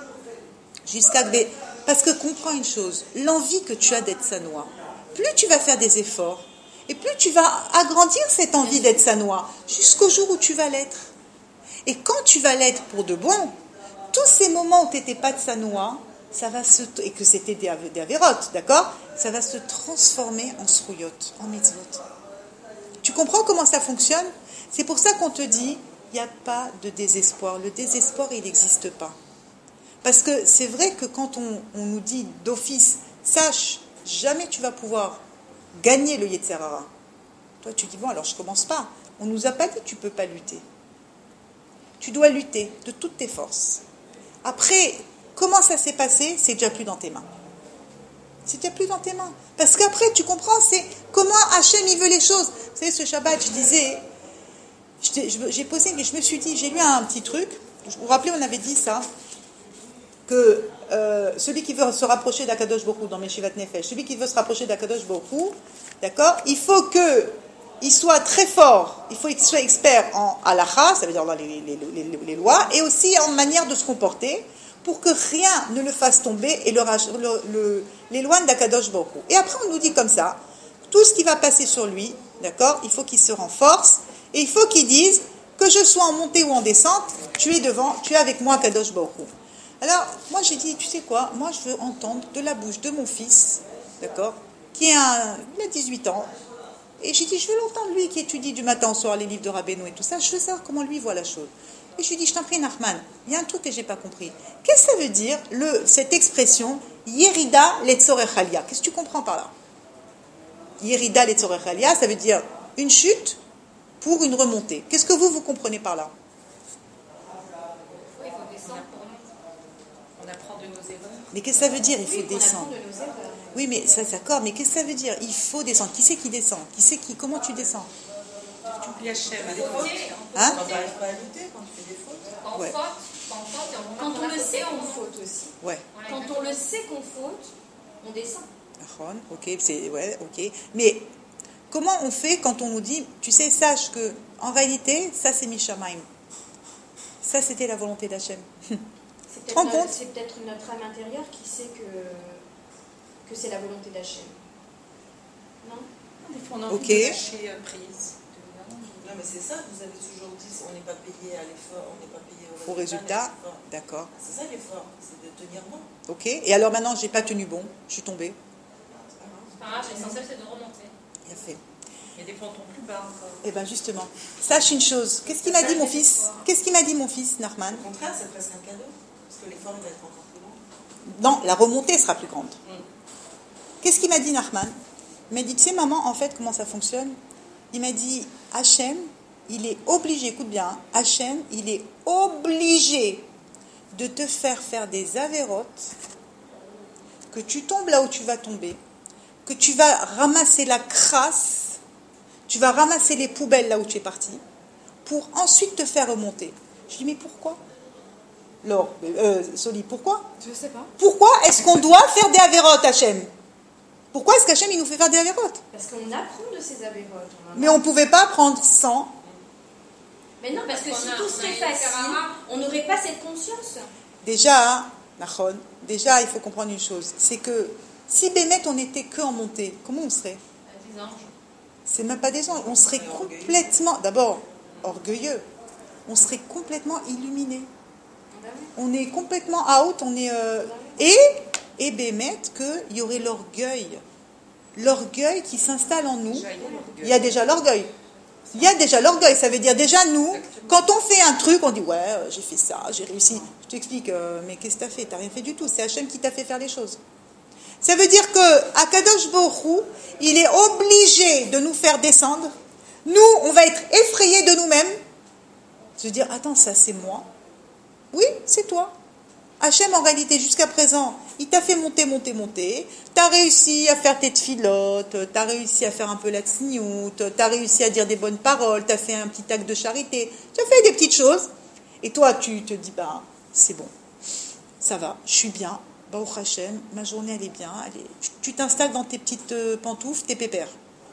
Parce que comprends une chose, l'envie que tu as d'être sanois, plus tu vas faire des efforts, et plus tu vas agrandir cette envie d'être sanois, jusqu'au jour où tu vas l'être. Et quand tu vas l'être pour de bon, tous ces moments où tu n'étais pas de sanois, et que c'était des avérotes, d'accord? Ça va se transformer en srouillot, en mitzvot. Tu comprends comment ça fonctionne? C'est pour ça qu'on te dit, il n'y a pas de désespoir. Le désespoir, il n'existe pas. Parce que c'est vrai que quand on nous dit d'office, sache, jamais tu vas pouvoir gagner le Yetzirara. Toi, tu dis, bon, alors je ne commence pas. On ne nous a pas dit que tu ne peux pas lutter. Tu dois lutter de toutes tes forces. Après, comment ça s'est passé? C'est déjà plus dans tes mains. C'est déjà plus dans tes mains. Parce qu'après, tu comprends, c'est comment Hachem, il veut les choses. Vous savez, ce Shabbat, je disais, j'ai posé, mais je me suis dit, j'ai lu un petit truc. Vous vous rappelez, on avait dit ça, que celui qui veut se rapprocher d'Akadosh Baruch Hu dans Meshivat Nefesh, celui qui veut se rapprocher d'Akadosh Baruch Hu, d'accord, il faut qu'il soit très fort, il faut qu'il soit expert en halakha, ça veut dire dans les lois, et aussi en manière de se comporter, pour que rien ne le fasse tomber et l'éloigne d'Akadosh Baruch Hu. Et après, on nous dit comme ça, tout ce qui va passer sur lui, d'accord, il faut qu'il se renforce, et il faut qu'il dise, que je sois en montée ou en descente, tu es devant, tu es avec moi, Akadosh Baruch Hu. Alors, moi j'ai dit, tu sais quoi, moi je veux entendre de la bouche de mon fils, d'accord, il a 18 ans, et j'ai dit, je veux l'entendre lui qui étudie du matin au soir les livres de Rabbeinu et tout ça, je veux savoir comment lui voit la chose. Et je lui ai dit, je t'en prie Nachman, il y a un truc que j'ai pas compris. Qu'est-ce que ça veut dire, cette expression, Yerida Letzorechalia? Qu'est-ce que tu comprends par là? Yerida Letzorechalia, ça veut dire une chute pour une remontée. Qu'est-ce que vous comprenez par là? Il faut descendre pour nous. On apprend de nos erreurs. Mais qu'est-ce que ça veut dire, il faut Oui, on descendre? apprend de nos erreurs. Oui, mais ça, d'accord, mais qu'est-ce que ça veut dire? Il faut descendre. Qui c'est qui descend? Comment tu descends? Tu oublies Hachem à On l'époque. peut Hein? Quand tu n'arrives pas à lutter, quand tu fais des fautes. Quand on Ouais. faute, et Quand on le sait qu'on faute aussi. Ouais. Quand on le sait qu'on faute, on descend. Aaron, ok, ok. Mais comment on fait quand on nous dit, tu sais, sache que en réalité, ça c'est Mishamaim. Ça c'était la volonté d'Hachem. C'est Te rends compte? c'est peut-être notre âme intérieure qui sait que c'est la volonté d'Hachem. Non? Des fois, on a envie Ok. de lâcher prise. Non, mais c'est ça, vous avez toujours dit, on n'est pas payé à l'effort, on n'est pas payé Au résultat, mais à l'effort. d'accord. C'est ça l'effort, c'est de tenir bon. Ok. Et alors maintenant, j'ai pas tenu bon, je suis tombée. C'est pas grave, l'essentiel c'est de remonter. Il a fait. Il y a des fois, on tombe plus bas encore. Eh bien justement, sache une chose. Qu'est-ce qu'il m'a dit mon fils? Qu'est-ce qu'il m'a dit mon fils, Nachman? Au contraire, c'est presque un cadeau, parce que l'effort, il va être encore plus grand. Non, la remontée sera plus grande. Qu'est-ce qu'il m'a dit, Nachman? Il m'a dit, tu sais, maman, en fait, comment ça fonctionne? Il m'a dit, Hachem, il est obligé, écoute bien, hein, Hachem, il est obligé de te faire des avérotes, que tu tombes là où tu vas tomber, que tu vas ramasser la crasse, tu vas ramasser les poubelles là où tu es parti, pour ensuite te faire remonter. Je dis, mais pourquoi? Laure, Soli, pourquoi? Je sais pas. Pourquoi est-ce qu'on doit faire des avérotes, Hachem? Pourquoi est-ce qu'Hachem, il nous fait faire des avérotes? Parce qu'on apprend de ces avérotes. Mais on ne pouvait pas prendre 100. Mais non, parce que Parce si qu'on a- tout on a serait été facile, faire on n'aurait pas cette conscience. Déjà, Nachon, déjà, il faut comprendre une chose. C'est que si Bémet, on n'était que en montée, comment on serait? Des anges. C'est même pas des anges. On serait complètement, d'abord, orgueilleux. on serait complètement illuminé. Ben oui. On est complètement out, on est... Et Bémet, qu'il y aurait l'orgueil. L'orgueil qui s'installe en nous. Il y a déjà l'orgueil. Il y a déjà l'orgueil, ça veut dire déjà nous, quand on fait un truc, on dit ouais, j'ai fait ça, j'ai réussi. Je t'explique, mais qu'est-ce que tu as fait? Tu n'as rien fait du tout, c'est Hachem qui t'a fait faire les choses. Ça veut dire que Akadosh Baruch Hu, il est obligé de nous faire descendre. Nous, on va être effrayés de nous-mêmes. Se dire, attends, ça c'est moi. Oui, c'est toi. Hachem, en réalité, jusqu'à présent, il t'a fait monter. Tu as réussi à faire tes tfilotes, tu as réussi à faire un peu la tsniout, tu as réussi à dire des bonnes paroles, tu as fait un petit acte de charité, tu as fait des petites choses. Et toi, tu te dis, bah, c'est bon, ça va, je suis bien, Baruch Hachem, ma journée, elle est bien. Tu t'installes dans tes petites pantoufles, tes pépères.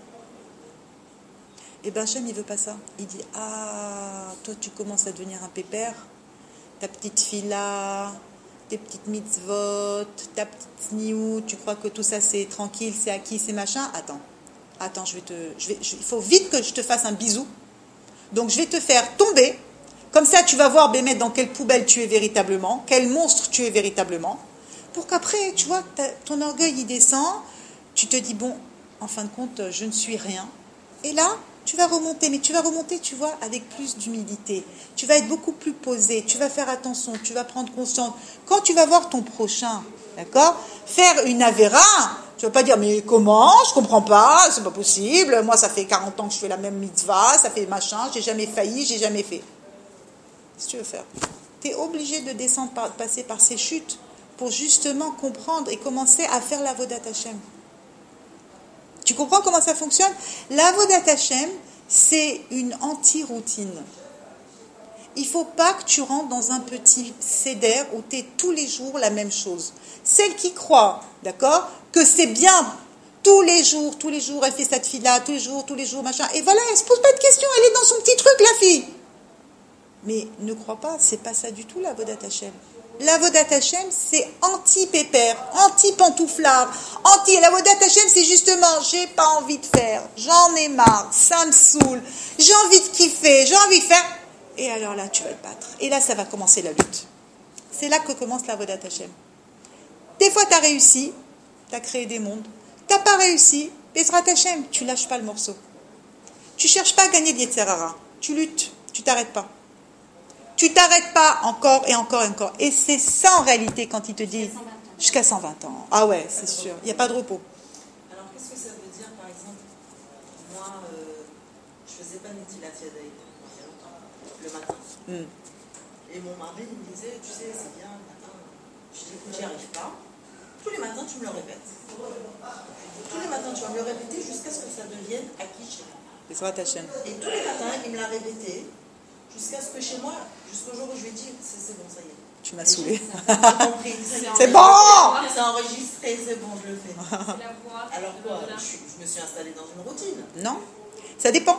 Et ben Hachem, il veut pas ça. Il dit, ah, toi, tu commences à devenir un pépère, ta petite fila, tes petites mitzvot, ta petite sniout, tu crois que tout ça c'est tranquille, c'est acquis, c'est machin. Attends, il faut vite que je te fasse un bisou. Donc je vais te faire tomber. Comme ça, tu vas voir Bémet dans quelle poubelle tu es véritablement, quel monstre tu es véritablement. Pour qu'après, tu vois, ton orgueil il descend, tu te dis bon, en fin de compte, je ne suis rien. Et là, tu vas remonter, mais tu vas remonter, tu vois, avec plus d'humilité. Tu vas être beaucoup plus posé, tu vas faire attention, tu vas prendre conscience. Quand tu vas voir ton prochain, d'accord, faire une avéra, tu vas pas dire, mais comment, je comprends pas, c'est pas possible, moi ça fait 40 ans que je fais la même mitzvah, ça fait machin, j'ai jamais failli, j'ai jamais fait. Qu'est-ce que tu veux faire? Tu es obligé de descendre, passer par ces chutes pour justement comprendre et commencer à faire l'avodat Hashem. Tu comprends comment ça fonctionne? L'avodat Hashem, c'est une anti-routine. Il ne faut pas que tu rentres dans un petit seder où tu es tous les jours la même chose. Celle qui croit, d'accord, que c'est bien tous les jours, elle fait cette fille-là, tous les jours, machin, et voilà, elle ne se pose pas de questions, elle est dans son petit truc, la fille. Mais ne crois pas, c'est pas ça du tout l'avodat Hashem. L'avodat Hashem, c'est anti-pépère, anti-pantouflard, l'avodat Hashem, c'est justement, j'ai pas envie de faire, j'en ai marre, ça me saoule, j'ai envie de kiffer, j'ai envie de faire. Et alors là, tu vas te battre. Et là, ça va commencer la lutte. C'est là que commence l'avodat Hashem. Des fois, tu as réussi, tu as créé des mondes. Tu n'as pas réussi, Bezrat Hashem, tu lâches pas le morceau. Tu cherches pas à gagner de Yetzer Hara. Tu luttes, tu t'arrêtes pas. Tu t'arrêtes pas encore et encore et encore. Et c'est ça en réalité quand il te dit jusqu'à 120 ans. Ah ouais, c'est sûr. Il n'y a pas de repos. Alors qu'est-ce que ça veut dire par exemple? Moi, je faisais pas Netilat Yadayim il y a longtemps, le matin. Et mon mari il me disait, tu sais, c'est bien le matin. Je dis, écoute, j'y arrive pas. Tous les matins, tu me le répètes. Tous les matins, tu vas me le répéter jusqu'à ce que ça devienne acquis chez moi. Bezrat Hashem. Et tous les matins, il me l'a répété. Jusqu'à ce que chez moi, jusqu'au jour où je lui ai dit, c'est bon, ça y est. Tu m'as saoulé. J'ai compris. C'est bon! C'est enregistré, c'est bon, je le fais. C'est la voix. Alors quoi? Je me suis installée dans une routine. Non, ça dépend.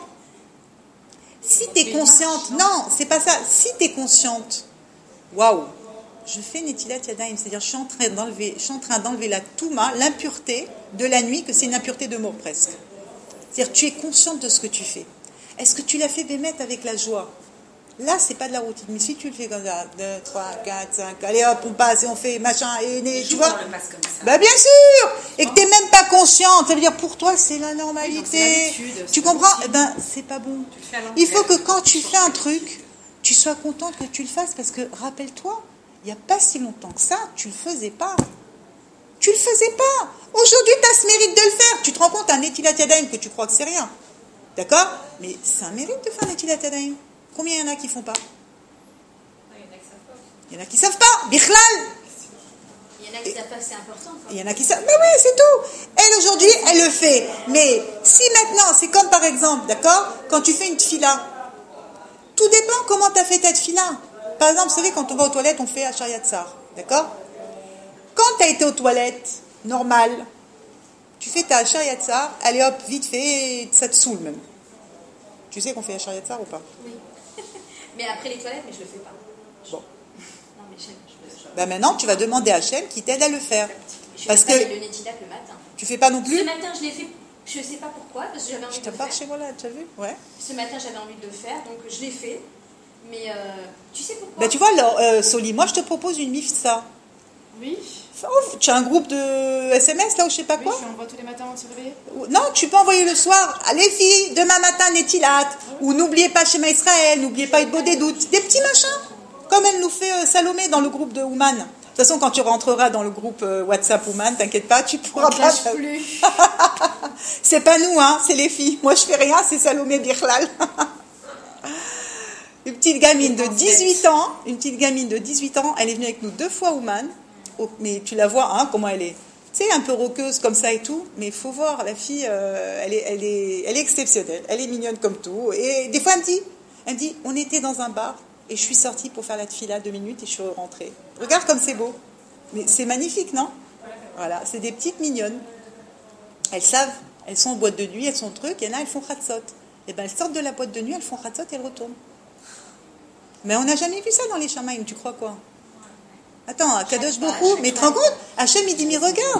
Si tu es consciente, non, c'est pas ça. Si tu es consciente, waouh, je fais Netilat Yadayim, c'est-à-dire je suis en train d'enlever la touma, l'impureté de la nuit, que c'est une impureté de mort presque. C'est-à-dire tu es consciente de ce que tu fais. Est-ce que tu l'as fait bémettre avec la joie? Là, c'est pas de la routine. Mais si tu le fais comme ça, 2, 3, 4, 5, allez hop, on passe et on fait machin, et tu vois. On le passe comme ça. Bah bien sûr. Et que t'es même pas consciente. Ça veut dire pour toi, c'est la normalité. Tu comprends? Eh ben, c'est pas bon. Il faut que quand tu fais un truc, tu sois contente que tu le fasses. Parce que, rappelle-toi, il n'y a pas si longtemps que ça, tu le faisais pas. Tu le faisais pas. Aujourd'hui, tu as ce mérite de le faire. Tu te rends compte, un Netilat Yadayim que tu crois que c'est rien. D'accord? Mais c'est un mérite de faire Netilat Yadayim. Combien il y en a qui font pas? Il y en a qui savent pas. Bichlal. Il y en a qui savent pas que c'est important. Il y en a qui savent. Mais oui, c'est tout. Elle, aujourd'hui, elle le fait. Mais si maintenant, c'est comme par exemple, d'accord, quand tu fais une tfila, tout dépend comment tu as fait ta tfila. Par exemple, vous savez, quand on va aux toilettes, on fait Achar Yatzar. D'accord? Quand tu as été aux toilettes, normal, tu fais ta Achar Yatzar, allez hop, vite fait, ça te saoule même. Tu sais qu'on fait Achar Yatzar ou pas? Oui. Mais après les toilettes, mais je le fais pas. Bon. Non, mais je Ben maintenant, tu vas demander à Hachem qui t'aide à le faire. je Parce fais pas que le Netilat le matin. tu fais pas non Ce plus. matin, je l'ai fait, je sais pas pourquoi, parce que j'avais envie Je de te le pars faire. chez moi là, tu as vu? Ouais. Ce matin, j'avais envie de le faire, donc je l'ai fait. Mais tu sais pourquoi? Ben, tu vois, alors, Soli, moi, je te propose une MIFSA. Oui. Oh, tu as un groupe de SMS, là, ou je sais pas Oui, quoi? je lui envoie tous les matins avant de se réveiller. Non, tu peux envoyer le soir. Ah, les filles, demain matin, Netilat. Ou n'oubliez pas Shema Israël, n'oubliez pas Idbo des doutes. Des petits machins. Comme elle nous fait Salomé dans le groupe de Ouman. De toute façon, quand tu rentreras dans le groupe WhatsApp Ouman, t'inquiète pas, tu pourras On te pas. lâche plus. C'est pas nous, hein, c'est les filles. Moi, je fais rien, c'est Salomé Birlal. Une petite gamine de 18 ans, elle est venue avec nous 2 fois Ouman. Mais tu la vois, hein, comment elle est. Tu sais, un peu roqueuse comme ça et tout. Mais il faut voir, la fille, elle est exceptionnelle. Elle est mignonne comme tout. Et des fois, elle me dit, on était dans un bar et je suis sortie pour faire la tefila 2 minutes et je suis rentrée. Regarde comme c'est beau. Mais c'est magnifique, non? Voilà, c'est des petites mignonnes. Elles savent, elles sont en boîte de nuit, elles sont trucs. Il y en a, elles font khatsot. Et bien, elles sortent de la boîte de nuit, elles font khatsot et elles retournent. Mais on n'a jamais vu ça dans les Shamaïm, tu crois quoi? Attends, Kadosh beaucoup, mais te rends compte? Hachem, il dit, mais regarde.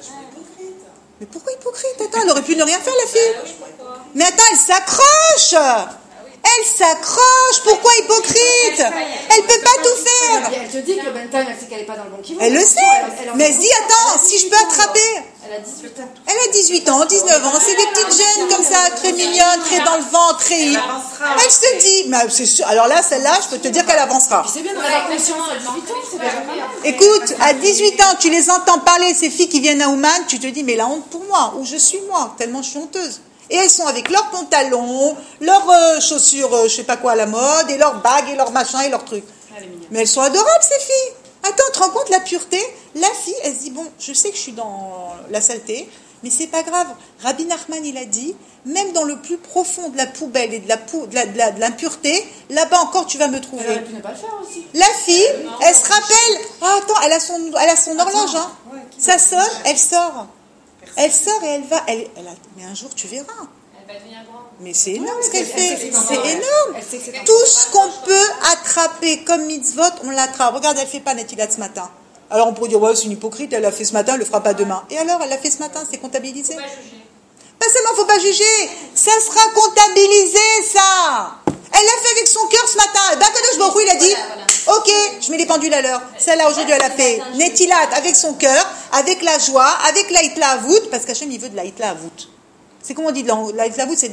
Mais pourquoi hypocrite? Attends, elle aurait pu ne rien faire, la fille. Mais attends, elle s'accroche. Elle s'accroche. Pourquoi hypocrite? Elle peut pas tout faire. Elle te dit que Bentham, elle sait qu'elle n'est pas dans le bon kivout. Elle le sait. Mais elle se dit, attends, si je peux attraper. Elle a 18 ans. Elle a 18 ans, 19 ans, c'est des petites jeunes comme ça, très mignonnes, très dans le vent, très... Elle se dit, mais c'est sûr, alors là, celle-là, je peux te dire qu'elle avancera. C'est bien de avoir conscience à 18 ans, c'est déjà pas mal. Écoute, à 18 ans, tu les entends parler, ces filles qui viennent à Ouman, tu te dis, mais la honte pour moi, où je suis moi, tellement je suis honteuse. Et elles sont avec leurs pantalons, leurs chaussures, je sais pas quoi à la mode, et leurs bagues, et leurs machins, et leurs trucs. Mais elles sont adorables, ces filles. Attends, tu te rends compte la pureté? La fille, elle se dit, bon, je sais que je suis dans la saleté, mais c'est pas grave. Rabbi Nachman, il a dit, même dans le plus profond de la poubelle et de l'impureté, là-bas encore, tu vas me trouver. Elle aurait pu ne pas le faire aussi. La fille, elle se rappelle, ah, attends, elle a son horloge, hein. Ça sonne, elle sort. Elle sort et elle va, mais un jour, tu verras. Elle va devenir grande. Mais c'est énorme ce qu'elle elle fait, sait que c'est c'est énorme. Elle sait que c'est Tout ce qu'on peut attraper comme mitzvot, on l'attrape. Regarde, elle fait pas Netilat ce matin. Alors on pourrait dire, ouais, c'est une hypocrite, elle l'a fait ce matin, elle le fera pas demain. Et alors, elle l'a fait ce matin, c'est comptabilisé? Faut pas juger. Pas seulement, faut pas juger, ça sera comptabilisé, ça. Elle l'a fait avec son cœur ce matin. Ben, Kadosh Baruch Hu, il a dit, ok, je mets les pendules à l'heure. Celle-là, aujourd'hui, elle a fait Netilat avec son cœur, avec la joie, avec la hitlaavout, parce qu'Hachem, il veut de la hitlaavout. C'est comment on dit, la hitlaavout, c'est de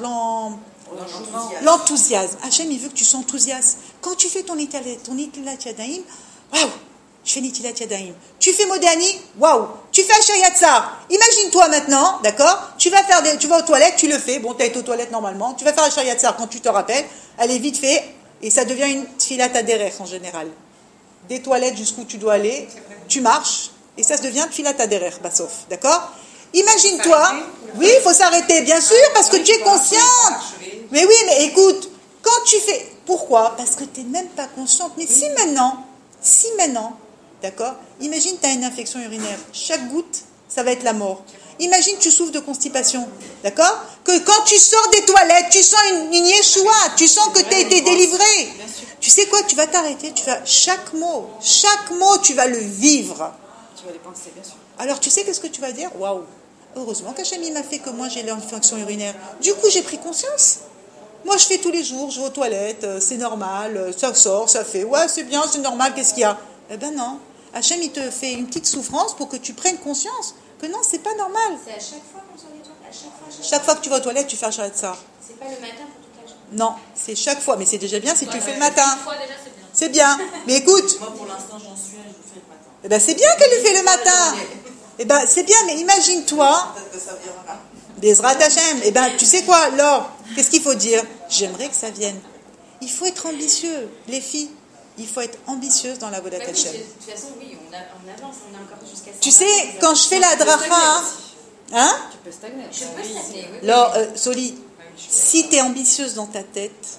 l'enthousiasme. Hachem, il veut que tu sois enthousiaste. Quand tu fais ton Netilat Yadayim, waouh, je fais Netilat Yadayim. Tu fais Modéani, waouh. Tu fais Asher Yatzar. Imagine-toi maintenant, d'accord, tu vas aux toilettes, tu le fais. Bon, tu as été aux toilettes normalement. Tu vas faire Asher Yatzar quand tu te rappelles. Elle est vite fait et ça devient une tfilat aderer en général. Des toilettes jusqu'où tu dois aller, tu marches et ça se devient tfilat aderer, Bassof, d'accord? Imagine-toi, oui, il faut s'arrêter, bien sûr, parce que tu es consciente. Mais oui, mais écoute, quand tu fais... Pourquoi? Parce que tu n'es même pas consciente. Mais si maintenant, d'accord? Imagine, tu as une infection urinaire. Chaque goutte, ça va être la mort. Imagine, tu souffres de constipation, d'accord? Que quand tu sors des toilettes, tu sens une Yeshua, tu sens que tu as été délivré. Tu sais quoi? Tu vas t'arrêter, tu vas... Chaque mot, tu vas le vivre. Tu vas les penser, bien sûr. Alors, tu sais qu'est-ce que tu vas dire? Waouh! Heureusement qu'Hachem m'a fait que moi j'ai l'infection urinaire. Du coup, j'ai pris conscience. Moi, je fais tous les jours, je vais aux toilettes, c'est normal, ça sort, ça fait, ouais, c'est bien, c'est normal, qu'est-ce qu'il y a? Eh ben non. Hachem, il te fait une petite souffrance pour que tu prennes conscience que non, c'est pas normal. C'est à chaque fois qu'on sort des toilettes. À chaque fois. Chaque fois que tu vas aux toilettes, tu fais un charrette de ça. C'est pas le matin pour toute la journée. Non, c'est chaque fois, mais c'est déjà bien si tu le fais le matin. Une fois déjà, c'est bien. C'est bien. Mais écoute, Moi, pour l'instant, j'en suis un, je le fais le matin. eh ben c'est bien qu'elle le fait le matin. Eh ben c'est bien, mais imagine-toi. Peut-être que ça viendra. Bezrat Hashem. Eh bien, tu sais quoi, Laure? Qu'est-ce qu'il faut dire? J'aimerais que ça vienne. Il faut être ambitieux, les filles. Il faut être ambitieuse dans la Vodat Bah oui, Hashem. de toute façon, oui, on avance, on a encore jusqu'à ça. Tu sais, quand je fais la dracha, hein? Tu peux stagner. Je peux stagner, oui. Laure, Soli, si tu es ambitieuse dans ta tête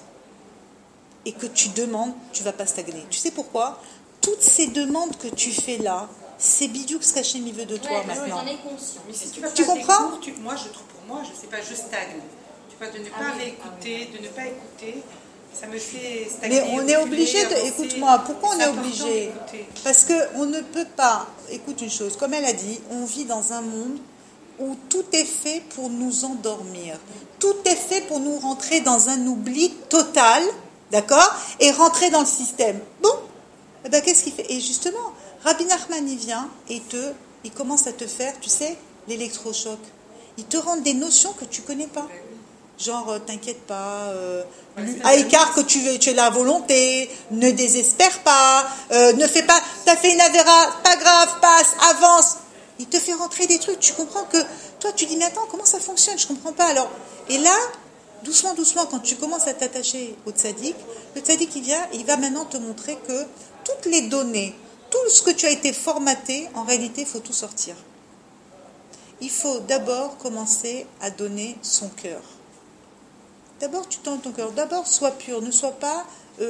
et que tu demandes, tu vas pas stagner. Tu sais pourquoi? Toutes ces demandes que tu fais là, c'est bidou ce qu'Hachem il veut de toi Ouais, parce que maintenant. j'en ai conscience. Mais si tu vas Tu faire des comprends? cours, moi, je trouve, pour moi, je sais pas, je stagne. Tu vois, de ne pas réécouter, de ne pas écouter, ça me fait stagner. Mais on est obligé de... Écoute-moi, pourquoi on est obligé? Parce qu'on ne peut pas... Écoute une chose, comme elle a dit, on vit dans un monde où tout est fait pour nous endormir. Tout est fait pour nous rentrer dans un oubli total d'accord, et rentrer dans le système. Bon, eh ben, qu'est-ce qu'il fait? Et justement, Rabbi Nachman, il vient et il commence à te faire, tu sais, l'électrochoc. Il te rend des notions que tu connais pas. Genre, t'inquiète pas, Aïkar que tu es la volonté, ne désespère pas, ne fais pas, t'as fait une avéra, pas grave, passe, avance. Il te fait rentrer des trucs, tu comprends que, toi tu dis, mais attends, comment ça fonctionne, je comprends pas. Alors, et là, doucement, quand tu commences à t'attacher au tzaddik, le tzaddik il vient, il va maintenant te montrer que toutes les données, tout ce que tu as été formaté, en réalité, il faut tout sortir. Il faut d'abord commencer à donner son cœur. D'abord, tu donnes ton cœur. D'abord, sois pure. Ne sois pas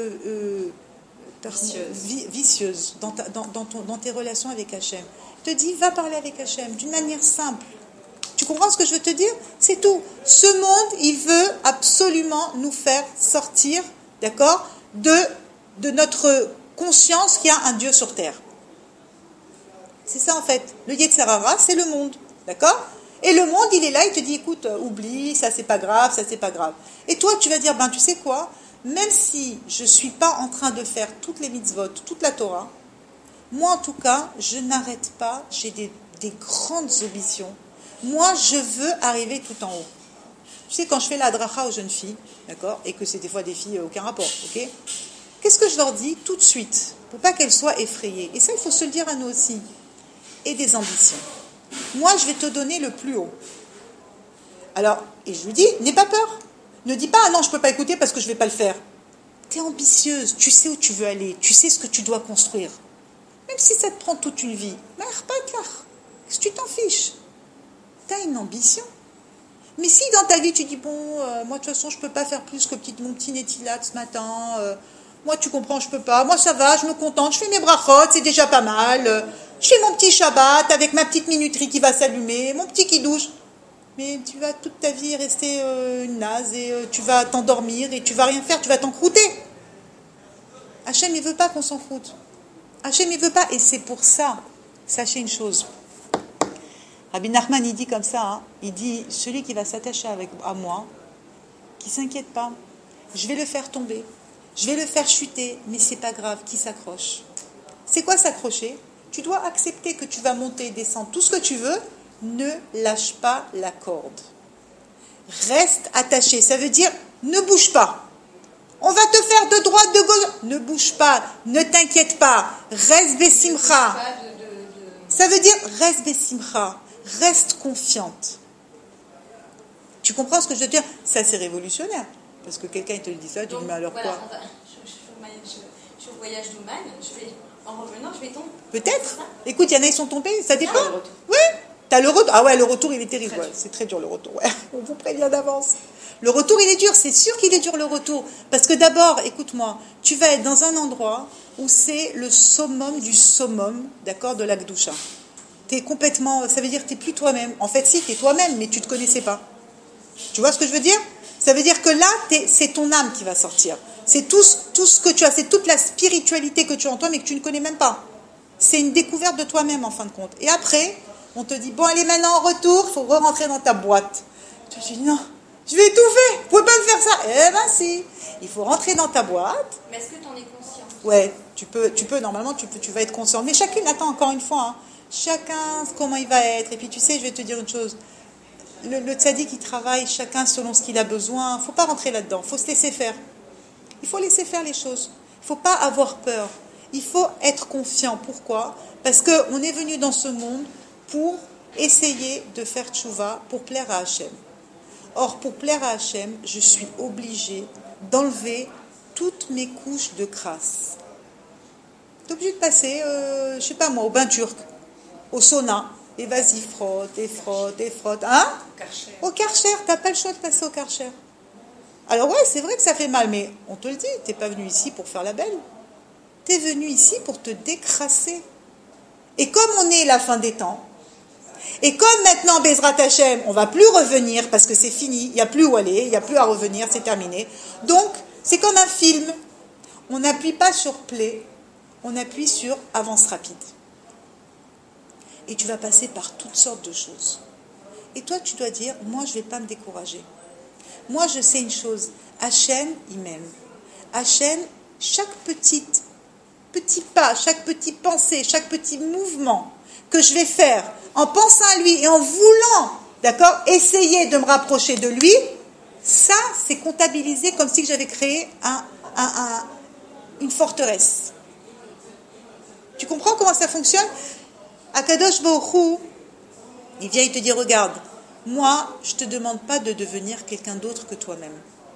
vicieuse dans tes relations avec Hachem. Je te dis, va parler avec Hachem d'une manière simple. Tu comprends ce que je veux te dire? C'est tout. Ce monde, il veut absolument nous faire sortir, d'accord, de notre conscience qu'il y a un Dieu sur terre. C'est ça en fait. Le Yetzer Hara, c'est le monde. D'accord? Et le monde, il est là, il te dit, écoute, oublie, ça c'est pas grave, ça c'est pas grave. Et toi, tu vas dire, ben tu sais quoi, même si je suis pas en train de faire toutes les mitzvot, toute la Torah, moi en tout cas, je n'arrête pas, j'ai des grandes ambitions. Moi, je veux arriver tout en haut. Tu sais, quand je fais la dracha aux jeunes filles, d'accord, et que c'est des fois des filles, aucun rapport, ok? Qu'est-ce que je leur dis tout de suite, pour pas qu'elles soient effrayées? Et ça, il faut se le dire à nous aussi. Et des ambitions. Moi, je vais te donner le plus haut. Alors, et je lui dis, n'aie pas peur. Ne dis pas, ah non, je ne peux pas écouter parce que je ne vais pas le faire. Tu es ambitieuse, tu sais où tu veux aller, tu sais ce que tu dois construire. Même si ça te prend toute une vie. Mais qu'est-ce que tu t'en fiches? Tu as une ambition. Mais si dans ta vie, tu dis, bon, moi de toute façon, je ne peux pas faire plus que mon petit Netilat ce matin, moi tu comprends, je ne peux pas, moi ça va, je me contente, je fais mes brachot, c'est déjà pas mal, je fais mon petit Shabbat avec ma petite minuterie qui va s'allumer, mon petit kidouche. Mais tu vas toute ta vie rester une naze et tu vas t'endormir et tu vas rien faire, tu vas t'encrouter. Hachem, il veut pas qu'on s'encroute. Hachem, il veut pas. Et c'est pour ça, sachez une chose. Rabbi Nachman, il dit comme ça, hein, il dit, celui qui va s'attacher à moi, qui s'inquiète pas, je vais le faire tomber, je vais le faire chuter, mais c'est pas grave, qui s'accroche. C'est quoi s'accrocher? Tu dois accepter que tu vas monter, descendre, tout ce que tu veux, ne lâche pas la corde. Reste attaché, ça veut dire ne bouge pas. On va te faire de droite, de gauche. Ne bouge pas, ne t'inquiète pas. Reste besimcha. Ça veut dire reste besimcha, reste confiante. Tu comprends ce que je veux dire? Ça, c'est révolutionnaire. Parce que quelqu'un te le dit ça, tu dis mais alors voilà, quoi? Je suis au voyage d'Ouman, en revenant, je vais tomber. Peut-être. Écoute, il y en a, ils sont tombés, ça dépend. Oui. T'as le retour. Ah ouais, le retour, il est terrible. Ouais. C'est très dur, le retour. Ouais. On vous prévient d'avance. Le retour, il est dur. C'est sûr qu'il est dur, le retour. Parce que d'abord, écoute-moi, tu vas être dans un endroit où c'est le summum du summum, d'accord, de l'Akdoucha. T'es complètement... Ça veut dire que t'es plus toi-même. En fait, si, t'es toi-même, mais tu te connaissais pas. Tu vois ce que je veux dire? Ça veut dire que là, c'est ton âme qui va sortir. C'est tout ce que tu as. C'est toute la spiritualité que tu as en toi, mais que tu ne connais même pas. C'est une découverte de toi-même, en fin de compte. Et après... On te dit, bon, allez, maintenant, en retour, il faut re-rentrer dans ta boîte. Tu te dis, non, je vais étouffer, vous pouvez pas me faire ça. Eh ben, si, il faut rentrer dans ta boîte. Mais est-ce que tu en es conscient? Ouais, tu peux, normalement, tu vas être conscient. Mais chacune, attends, encore une fois, hein, chacun, comment il va être. Et puis, tu sais, je vais te dire une chose. Le tzaddik, il travaille chacun selon ce qu'il a besoin. Il ne faut pas rentrer là-dedans, il faut se laisser faire. Il faut laisser faire les choses. Il ne faut pas avoir peur. Il faut être confiant. Pourquoi? Parce qu'on est venu dans ce monde pour essayer de faire tchouva, pour plaire à Hachem. Or, pour plaire à Hachem, je suis obligée d'enlever toutes mes couches de crasse. Tu es obligée de passer, je sais pas moi, au bain turc, au sauna, et vas-y, frotte, et frotte, et frotte. Hein? Au Karcher, tu n'as pas le choix de passer au Karcher. Alors ouais, c'est vrai que ça fait mal, mais on te le dit, tu n'es pas venu ici pour faire la belle. Tu es venu ici pour te décrasser. Et comme on est la fin des temps, et comme maintenant, Bezrat Hachem, on ne va plus revenir parce que c'est fini, il n'y a plus où aller, il n'y a plus à revenir, c'est terminé. Donc, c'est comme un film. On n'appuie pas sur play, on appuie sur avance rapide. Et tu vas passer par toutes sortes de choses. Et toi, tu dois dire, moi, je ne vais pas me décourager. Moi, je sais une chose, Hachem, il m'aime. Hachem, chaque petit pas, chaque petite pensée, chaque petit mouvement que je vais faire en pensant à lui et en voulant, d'accord, essayer de me rapprocher de lui, ça, c'est comptabilisé comme si j'avais créé une forteresse. Tu comprends comment ça fonctionne? Akadosh Baruch Hu, il vient, il te dit, regarde, moi, je ne te demande pas de devenir quelqu'un d'autre que toi-même.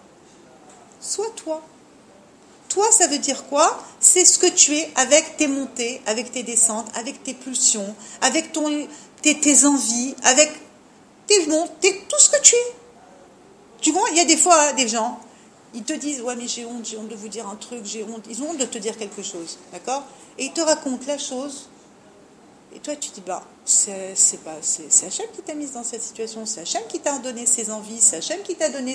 Sois toi. Toi, ça veut dire quoi? C'est ce que tu es avec tes montées, avec tes descentes, avec tes pulsions, avec tes envies, avec tout ce que tu es. Tu vois, il y a des fois des gens, ils te disent, ouais mais j'ai honte de vous dire un truc, j'ai honte. Ils ont honte de te dire quelque chose, d'accord? Et ils te racontent la chose. Et toi, tu te dis, bah, c'est Hachem qui t'a mise dans cette situation, c'est Hachem qui t'a donné ses envies, c'est Hachem qui t'a donné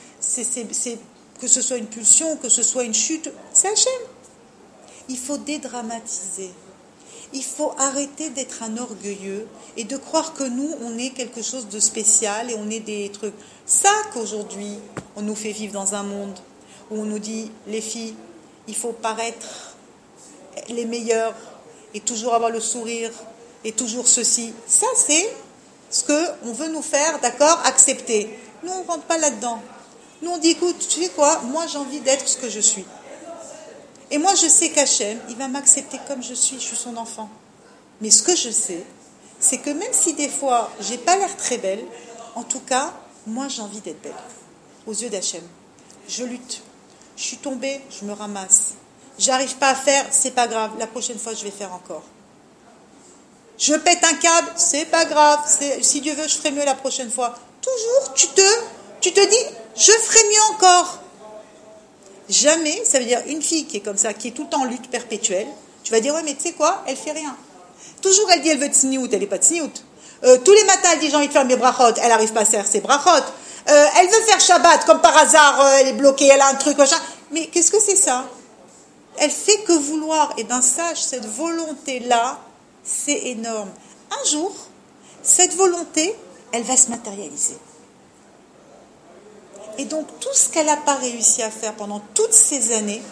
que ce soit une pulsion, que ce soit une chute, c'est Hachem. Il faut dédramatiser. Il faut arrêter d'être un orgueilleux et de croire que nous, on est quelque chose de spécial et on est des trucs. Ça qu'aujourd'hui, on nous fait vivre dans un monde où on nous dit, les filles, il faut paraître les meilleures et toujours avoir le sourire et toujours ceci. Ça, c'est ce qu'on veut nous faire, d'accord, accepter. Nous, on ne rentre pas là-dedans. Nous, on dit, écoute, tu sais quoi, moi, j'ai envie d'être ce que je suis. Et moi, je sais qu'Hachem, il va m'accepter comme je suis son enfant. Mais ce que je sais, c'est que même si des fois, j'ai pas l'air très belle, en tout cas, moi, j'ai envie d'être belle. Aux yeux d'Hachem. Je lutte. Je suis tombée, je me ramasse. J'arrive pas à faire, c'est pas grave. La prochaine fois, je vais faire encore. Je pète un câble, c'est pas grave. Si Dieu veut, je ferai mieux la prochaine fois. Toujours, tu te dis, je ferai mieux encore. Jamais, ça veut dire une fille qui est comme ça, qui est tout le temps en lutte perpétuelle, tu vas dire, ouais, mais tu sais quoi, elle fait rien. Toujours, elle dit, elle veut tsniout, elle n'est pas tsniout. Tous les matins, elle dit, j'ai envie de faire mes brachot, elle n'arrive pas à faire ses brachot. Elle veut faire Shabbat, comme par hasard, elle est bloquée, elle a un truc, machin. Mais qu'est-ce que c'est ça? Elle fait que vouloir. Et bien, sache, cette volonté-là, c'est énorme. Un jour, cette volonté, elle va se matérialiser. Et donc, tout ce qu'elle n'a pas réussi à faire pendant toutes ces années,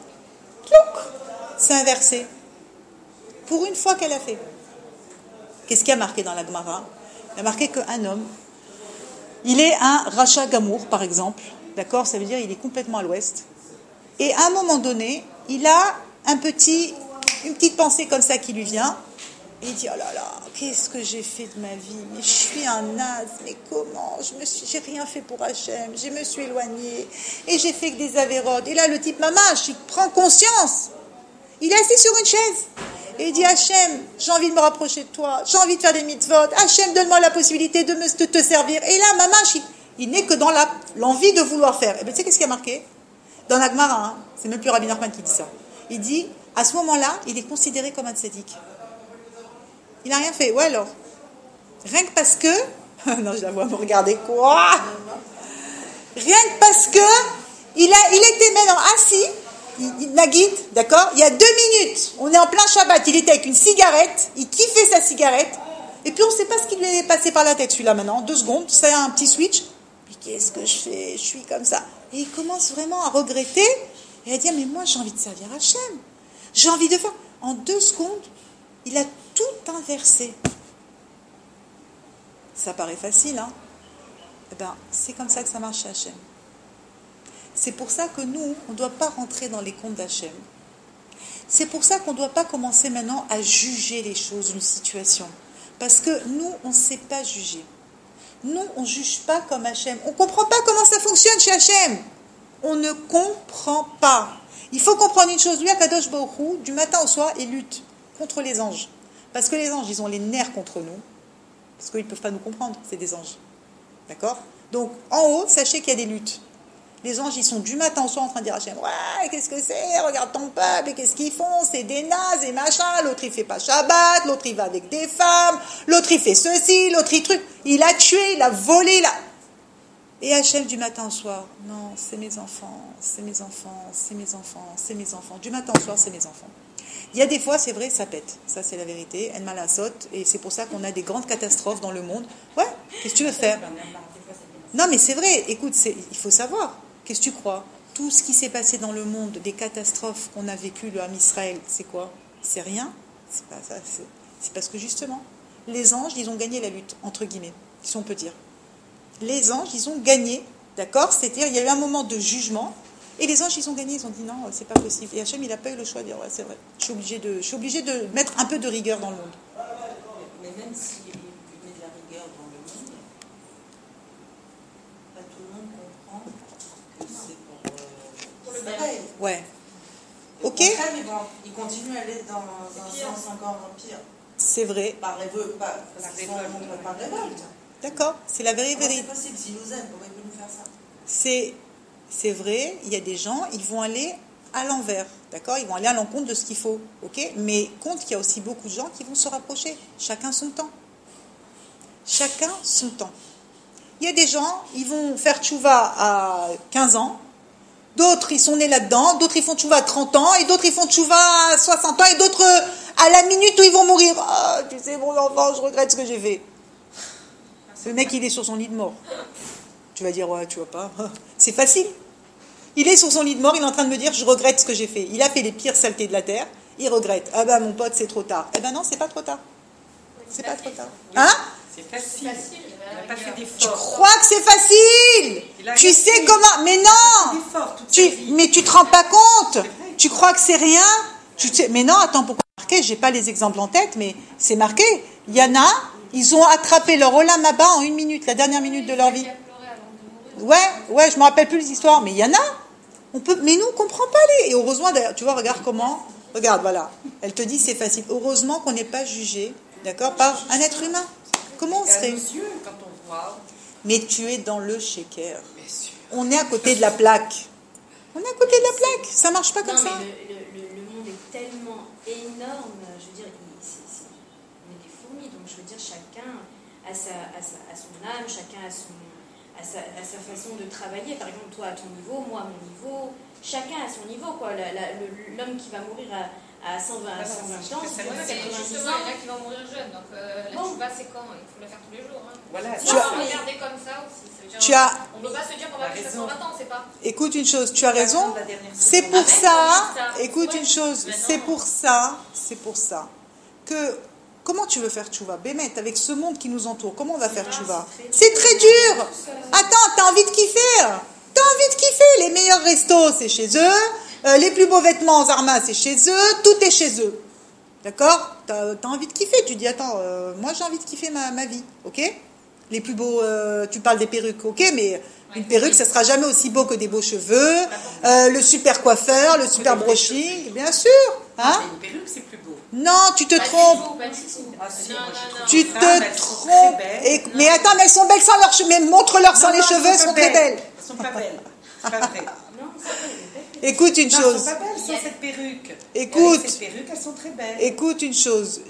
c'est inversé. Pour une fois qu'elle a fait. Qu'est-ce qui a marqué dans la Gemara? Il a marqué qu'un homme, il est un Racha Gamour, par exemple. D'accord? Ça veut dire qu'il est complètement à l'ouest. Et à un moment donné, il a une petite pensée comme ça qui lui vient. Et il dit, oh là là, qu'est-ce que j'ai fait de ma vie? Mais je suis un naze, mais comment? J'ai rien fait pour Hachem, je me suis éloignée, et j'ai fait que des avérotes. Et là, le type mamache, il prend conscience. Il est assis sur une chaise. Et il dit, Hachem, j'ai envie de me rapprocher de toi, j'ai envie de faire des mitzvot. Hachem, donne-moi la possibilité de te servir. Et là, mamache, il n'est que dans l'envie de vouloir faire. Et bien, tu sais qu'est-ce qui a marqué? Dans la Gemara, hein, c'est même plus Rabbi Nachman qui dit ça. Il dit, à ce moment-là, il est considéré comme un tzaddik. Il n'a rien fait. Ouais, alors. Rien que parce que... non, je la vois me regarder. Quoi? Rien que parce que il était maintenant assis, Nagid, d'accord? Il y a 2 minutes, on est en plein Shabbat, il était avec une cigarette, il kiffait sa cigarette, et puis on ne sait pas ce qui lui est passé par la tête, celui-là maintenant. 2 secondes, c'est un petit switch. Puis qu'est-ce que je fais? Je suis comme ça. Et il commence vraiment à regretter, et à dire, mais moi j'ai envie de servir Hachem. J'ai envie de faire. En 2 secondes, il a tout inversé. Ça paraît facile, hein? Eh bien, c'est comme ça que ça marche chez Hachem. C'est pour ça que nous, on ne doit pas rentrer dans les comptes d'Hachem. C'est pour ça qu'on ne doit pas commencer maintenant à juger les choses, une situation. Parce que nous, on ne sait pas juger. Nous, on ne juge pas comme Hachem. On ne comprend pas comment ça fonctionne chez Hachem. On ne comprend pas. Il faut comprendre une chose. Lui, Akadosh Baruch Hu, du matin au soir, il lutte contre les anges. Parce que les anges, ils ont les nerfs contre nous. Parce qu'ils ne peuvent pas nous comprendre, c'est des anges. D'accord? Donc, en haut, sachez qu'il y a des luttes. Les anges, ils sont du matin au soir en train de dire à Hachem, ouais, qu'est-ce que c'est? Regarde ton peuple, et qu'est-ce qu'ils font? C'est des nazes et machin. L'autre, il fait pas Shabbat. L'autre, il va avec des femmes. L'autre, il fait ceci. L'autre, il truc. Il a tué, il a volé. Et Hachem, du matin au soir, non, c'est mes enfants, c'est mes enfants, c'est mes enfants, c'est mes enfants. Du matin au soir, c'est mes enfants. Il y a des fois, c'est vrai, ça pète. Ça, c'est la vérité. Elle m'a la saute. Et c'est pour ça qu'on a des grandes catastrophes dans le monde. Ouais, qu'est-ce que tu veux faire? Non, mais c'est vrai. Écoute, il faut savoir. Qu'est-ce que tu crois? Tout ce qui s'est passé dans le monde, des catastrophes qu'on a vécues, le Ham Israël, c'est quoi? C'est rien. C'est pas ça. C'est parce que justement, les anges, ils ont gagné la lutte, entre guillemets, si on peut dire. Les anges, ils ont gagné, d'accord? C'est-à-dire, il y a eu un moment de jugement, et les anges, ils ont gagné, ils ont dit non, c'est pas possible. Et Hachem, il n'a pas eu le choix de dire, ouais, c'est vrai, je suis obligé de mettre un peu de rigueur dans le monde. Mais même s'il met de la rigueur dans le monde, pas tout le monde comprend que c'est pour le bien. Ouais. Au Ok. contraire, ils continuent à aller dans un sens encore pire. C'est vrai. Par révolte. Par révolte. D'accord, c'est la vraie Comment vérité. c'est possible? S'ils nous aiment, pourquoi ils veulent nous faire ça? C'est vrai, il y a des gens, ils vont aller à l'envers, d'accord? Ils vont aller à l'encontre de ce qu'il faut, ok? Mais compte qu'il y a aussi beaucoup de gens qui vont se rapprocher, chacun son temps. Chacun son temps. Il y a des gens, ils vont faire tchouva à 15 ans, d'autres, ils sont nés là-dedans, d'autres, ils font tchouva à 30 ans, et d'autres, ils font tchouva à 60 ans, et d'autres, à la minute où ils vont mourir. Ah, tu sais, mon enfant, je regrette ce que j'ai fait. Le mec, il est sur son lit de mort. Tu vas dire, ouais, tu vois pas. C'est facile. Il est sur son lit de mort, il est en train de me dire, je regrette ce que j'ai fait. Il a fait les pires saletés de la terre, il regrette. Ah ben, mon pote, c'est trop tard. Eh ben non, c'est pas trop tard. C'est pas trop tard. Hein? C'est facile. Il n'a pas fait Tu d'effort. crois que c'est facile? Tu sais comment? Mais non! Mais tu te rends pas compte? Tu crois que c'est rien? Mais non, attends, pourquoi marqué? J'ai pas les exemples en tête, mais c'est marqué. Il y en a, ils ont attrapé leur Olam Haba en 1 minute, la dernière minute de leur vie. Ouais, je me rappelle plus les histoires, mais il y en a. Mais nous, on comprend pas les. Et heureusement, d'ailleurs, tu vois, regarde comment. Regarde, voilà. Elle te dit c'est facile. Heureusement qu'on n'est pas jugé, d'accord, par un être humain. Comment on serait? Quand on voit. Mais tu es dans le shaker. Bien sûr. On est à côté de la plaque. On est à côté de la plaque. Ça marche pas comme Non, ça. mais le monde est tellement énorme. Je veux dire, on est des fourmis, donc je veux dire, chacun a son âme, chacun a sa façon de travailler. Par exemple, toi à ton niveau, moi à mon niveau, chacun a son niveau, quoi. L'homme qui va mourir à 120 ans, Ouais, mais 90 justement, ans. il y en a qui vont mourir jeunes, donc la tchouva, c'est quand? Il faut le faire tous les jours. Hein. Voilà. Tu as regardé comme ça aussi. Ça veut dire, on ne peut pas se dire qu'on va vivre 120 ans, c'est pas. Écoute une chose, tu as raison. La dernière C'est seconde. pour ça. ça. Écoute Ouais. une chose. Mais non. C'est pour ça que. Comment tu veux faire tchouva? Bémet, avec ce monde qui nous entoure, comment on va faire tchouva? C'est très dur. Attends, t'as envie de kiffer? T'as envie de kiffer? Les meilleurs restos, c'est chez eux. Les plus beaux vêtements en Zarma, c'est chez eux. Tout est chez eux. D'accord? T'as envie de kiffer. Tu dis, attends, moi j'ai envie de kiffer ma vie. Ok? Les plus beaux, tu parles des perruques, ok? Mais une perruque, ça sera jamais aussi beau que des beaux cheveux. Le super coiffeur, le super brushing, bien sûr. Hein? Une perruque, c'est plus beau. Non, tu te Pas du trompes. tout, pas du tout. Ah si, Non, moi je non, trouve non. Tu les femmes, elles te sont trompes. très belles. Mais attends, mais elles sont belles sans leurs cheveux. Mais montre-leur sans Non, les non, cheveux, elles elles sont pas très belles. Elles sont pas belles. C'est pas vrai. Non, c'est vrai. Écoute une Non, elles chose. sont pas belles sans cette perruque. Écoute. Et avec cette perruque, elles sont très belles. Écoute une chose.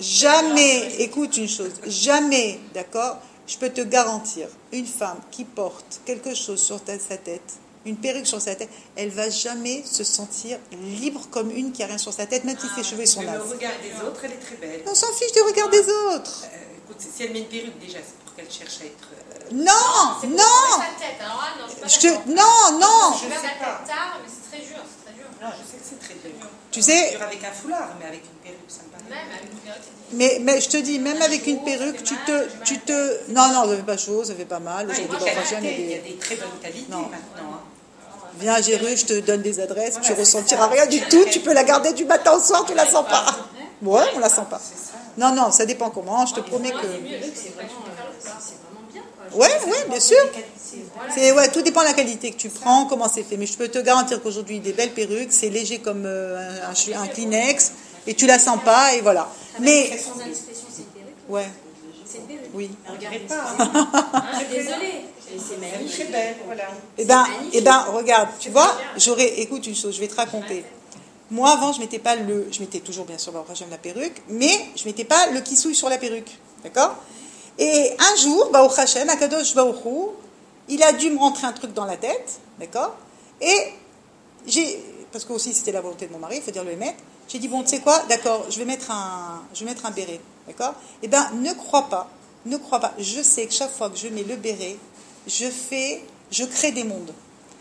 Jamais, d'accord? Je peux te garantir, une femme qui porte quelque chose sur sa tête, une perruque sur sa tête, elle va jamais se sentir libre comme une qui a rien sur sa tête, même si ses cheveux sont Mais nazes. le regard des autres, elle est très belle. On s'en fiche du regard des autres. Écoute, si elle met une perruque, déjà, c'est pour qu'elle cherche à être... Non, C'est pour non. sauver sa tête. Alors là, non, je suis pas d'accord. Non. Je perds la tête tard, mais c'est très dur, c'est très dur. Non, je sais que c'est très dur. Tu sais, Dur avec un foulard, mais avec une perruque, ça me paraît... Même avec une perruque, c'est difficile. mais je te dis, même avec une perruque, non, ça fait pas chaud, ça fait pas mal. Ah, il y a Aujourd'hui, des dans la jeune, qualités, il y a il y a des très bonnes qualités Non. maintenant. Hein. Viens à Géru, je te donne des adresses, Voilà, tu c'est ressentiras ça. rien du tout, tu peux la garder du matin au soir, tu la sens pas. Ouais, on la sent pas. C'est ça. Non, ça dépend comment, je te promets Moi, que... c'est mieux, C'est vraiment bien, quoi. Ouais, bien sûr. Tout dépend de la qualité que tu prends, comment c'est fait. Mais je peux te garantir qu'aujourd'hui, des belles perruques, c'est léger comme un Kleenex, et tu la sens pas, et voilà. Mais, Sans indiscrétion, c'est une perruque. ouais, C'est une perruque. oui. Regardez pas, pas. Je suis désolée. Et c'est Elle est magnifique. très belle, voilà. Eh ben, regarde, tu vois, écoute une chose, je vais te raconter. Moi, avant, je mettais toujours, bien sûr, j'aime la perruque, mais je mettais pas le kissouille sur la perruque, d'accord? Et un jour, Baruch Hashem, Akadosh Baruch Hu, il a dû me rentrer un truc dans la tête, d'accord? Et parce que aussi c'était la volonté de mon mari, il faut dire le mettre, j'ai dit, bon, tu sais quoi, d'accord, je vais mettre un béret, d'accord? Eh ben, ne crois pas, je sais que chaque fois que je mets le béret, je crée des mondes.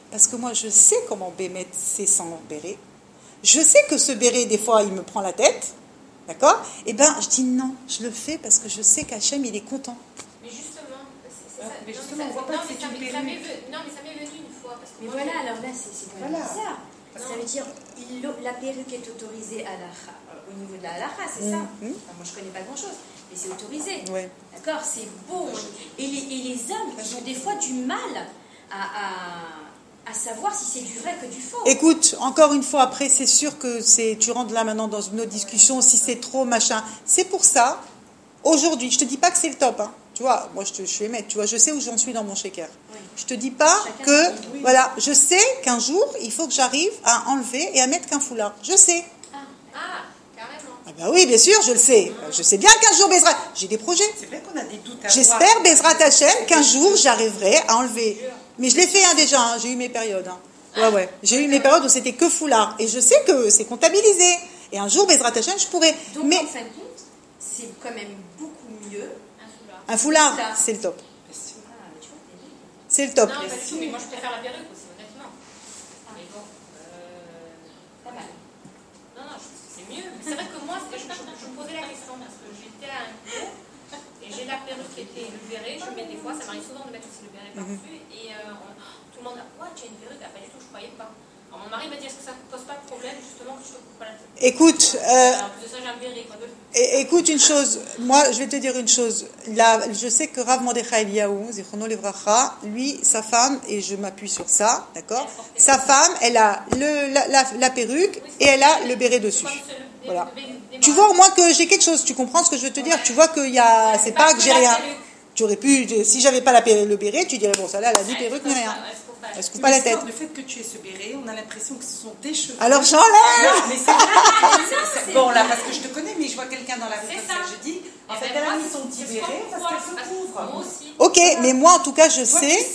parce que moi, je sais comment mettre c'est sans béret. Je sais que ce béret, des fois, il me prend la tête. D'accord? Eh bien, je dis non, je le fais parce que je sais qu'Hachem, il est content. Mais justement, c'est ça. Mais justement, on voit pas que c'est une perruque. Non, mais ça m'est venu une fois. Parce que Mais moi, voilà, alors là, c'est quand même Voilà. bizarre. Ça veut dire la perruque est autorisée à au niveau de la halakha, c'est ça. Enfin, moi, je connais pas grand-chose, mais c'est autorisé. Ouais. D'accord, c'est beau. Et les hommes, ils ont des fois du mal à savoir si c'est du vrai que du faux. Écoute, encore une fois, après, c'est sûr que tu rentres là maintenant dans une autre discussion, si c'est trop, machin. C'est pour ça, aujourd'hui, je te dis pas que c'est le top, hein. Tu vois, moi je suis émette, tu vois, je sais où j'en suis dans mon shaker. Oui. Je te dis pas voilà, je sais qu'un jour, il faut que j'arrive à enlever et à mettre qu'un foulard. Je sais. Carrément. Ah bah oui, bien sûr, je le sais. Je sais bien qu'un jour, Bezrat, j'ai des projets. C'est vrai qu'on a des doutes à J'espère, Bezrat Hachem, qu'un jour, j'arriverai à enlever. Mais je l'ai fait déjà, hein, j'ai eu mes périodes. Hein. Ouais. J'ai eu mes périodes où c'était que foulard. Et je sais que c'est comptabilisé. Et un jour, Bezrat Hachem, je pourrais. Donc, mais en fin de compte, c'est quand même beaucoup mieux. un foulard, c'est le top. C'est le top. Non, pas du tout, mais moi je préfère la perruque aussi, honnêtement. Mais bon, Pas mal. non, c'est mieux. C'est vrai que moi, je me posais la question parce que j'étais à un cours et j'ai la perruque qui était le béret, je mets des fois, ça m'arrive souvent de mettre aussi le béret par-dessus et tout le monde a « Ouais, tu as une perruque ?» Ah, pas du tout, je ne croyais pas. Alors mon mari m'a dit « Est-ce que ça ne pose pas de problème justement que je te coupe pas la tête ?» Écoute, en plus de ça, j'ai un béret, quoi. écoute une chose, moi je vais te dire une chose. Là, je sais que Rav Mordechai Eliyahu, Zichrono Livracha, lui, sa femme, et je m'appuie sur ça, d'accord? Sa femme, elle a la perruque et elle a le béret dessus. Voilà. Tu vois au moins que j'ai quelque chose, tu comprends ce que je veux te dire? Tu vois qu'il y a, c'est pas que j'ai rien. Tu aurais pu, si j'avais pas le béret, tu dirais bon, ça là, elle a ni perruque ni rien. Elle se coupe pas la tête. Le fait que tu aies ce béret, on a l'impression que ce sont tes cheveux. Alors j'enlève. Non, mais c'est bon là, parce que je te connais, mais je vois quelqu'un dans la rue comme ça, je dis, en fait, elle a mis son petit béret parce qu'elle se couvre. Moi aussi. Ok, mais moi en tout cas je sais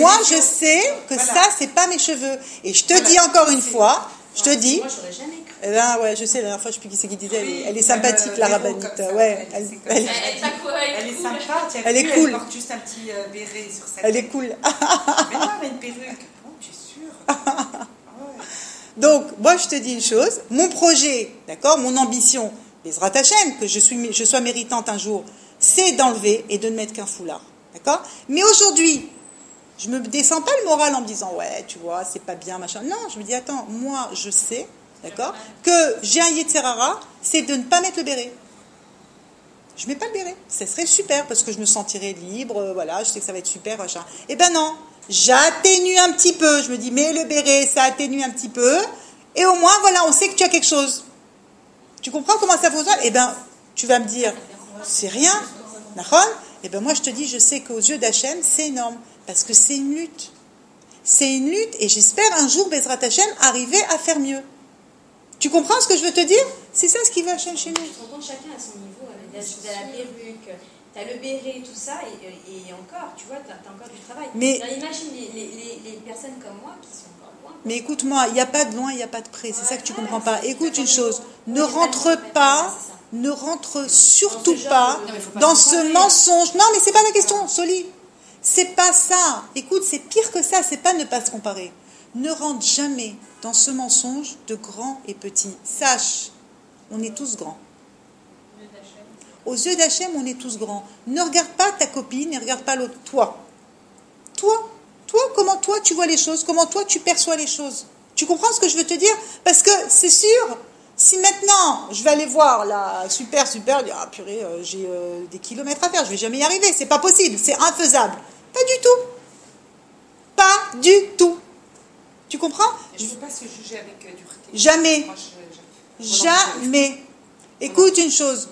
que ça c'est pas mes cheveux. Et je te dis encore une fois, je te dis. Moi, j'aurais jamais cru. Eh ben ouais, je sais, la dernière fois je sais plus qui c'est qui disait, elle est sympathique la rabbinite. Ouais, elle est sympa, elle est cool. Elle porte juste un petit béret sur sa tête. Elle est cool. Mais non, mais une perruque. Oh, tu es sûre? Donc, moi je te dis une chose, mon projet, d'accord, mon ambition, Bezrat Hachem, que je sois méritante un jour, c'est d'enlever et de ne mettre qu'un foulard. D'accord? Mais aujourd'hui, je me descends pas le moral en me disant ouais, tu vois, c'est pas bien, machin. Non, je me dis attends, moi je sais, d'accord, que j'ai un Yetzerara, c'est de ne pas mettre le béret. Je mets pas le béret. Ça serait super parce que je me sentirais libre, voilà, je sais que ça va être super, machin. Eh ben non, j'atténue un petit peu. Je me dis mais le béret, ça atténue un petit peu. Et au moins, voilà, on sait que tu as quelque chose. Tu comprends comment ça fonctionne? Eh ben, tu vas me dire, c'est rien, Nahon? Eh ben moi je te dis, je sais qu'aux yeux d'Hachem, c'est énorme. Parce que c'est une lutte. C'est une lutte et j'espère un jour, Bezrat Hachem, arriver à faire mieux. Tu comprends ce que je veux te dire? C'est ça ce qui veut Hachem chez nous. Je me rends compte chacun à son niveau. Tu as la perruque, tu as le béret, tout ça, et encore, tu vois, tu as encore du travail. Mais imagine les personnes comme moi qui sont encore loin. Mais écoute-moi, il n'y a pas de loin, il n'y a pas de près. C'est ça que tu ne comprends pas. Écoute une chose, ne rentre surtout pas dans ce mensonge. Non, mais c'est pas la question, Soli. C'est pas ça. Écoute, c'est pire que ça. C'est pas ne pas se comparer. Ne rentre jamais dans ce mensonge de grand et petit. Sache, on est tous grands. Aux yeux d'Hachem, on est tous grands. Ne regarde pas ta copine, ne regarde pas l'autre. Toi, comment toi tu vois les choses, comment toi tu perçois les choses. Tu comprends ce que je veux te dire? Parce que c'est sûr, si maintenant je vais aller voir la super, dire, ah purée, j'ai des kilomètres à faire, je vais jamais y arriver, c'est pas possible, c'est infaisable. Pas du tout. Pas du tout. Tu comprends? Je ne peux pas se juger avec dureté. Jamais. Moi, Jamais. Écoute une chose.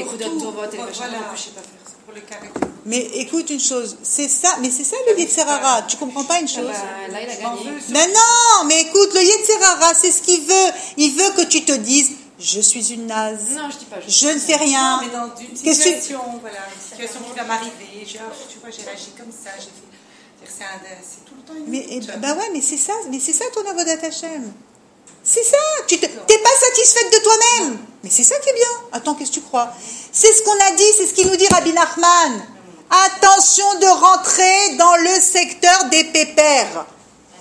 Mais écoute une chose, c'est ça le Yetzerara. Tu comprends pas une chose? Là, il a gagné. Non, mais écoute, le Yetzerara, c'est ce qu'il veut. Il veut que tu te dises, je suis une naze. Non, je dis pas. Je ne fais rien. Non, mais dans une situation, qui va m'arriver, genre, tu vois, j'ai réagi comme ça, j'ai fait. C'est tout le temps une lutte. Mais c'est ça ton avodat Hachem. C'est ça, t'es pas satisfaite de toi-même. Mais c'est ça qui est bien. Attends, qu'est-ce que tu crois? C'est ce qu'on a dit, c'est ce qu'il nous dit Rabbi Nachman. Attention de rentrer dans le secteur des pépères.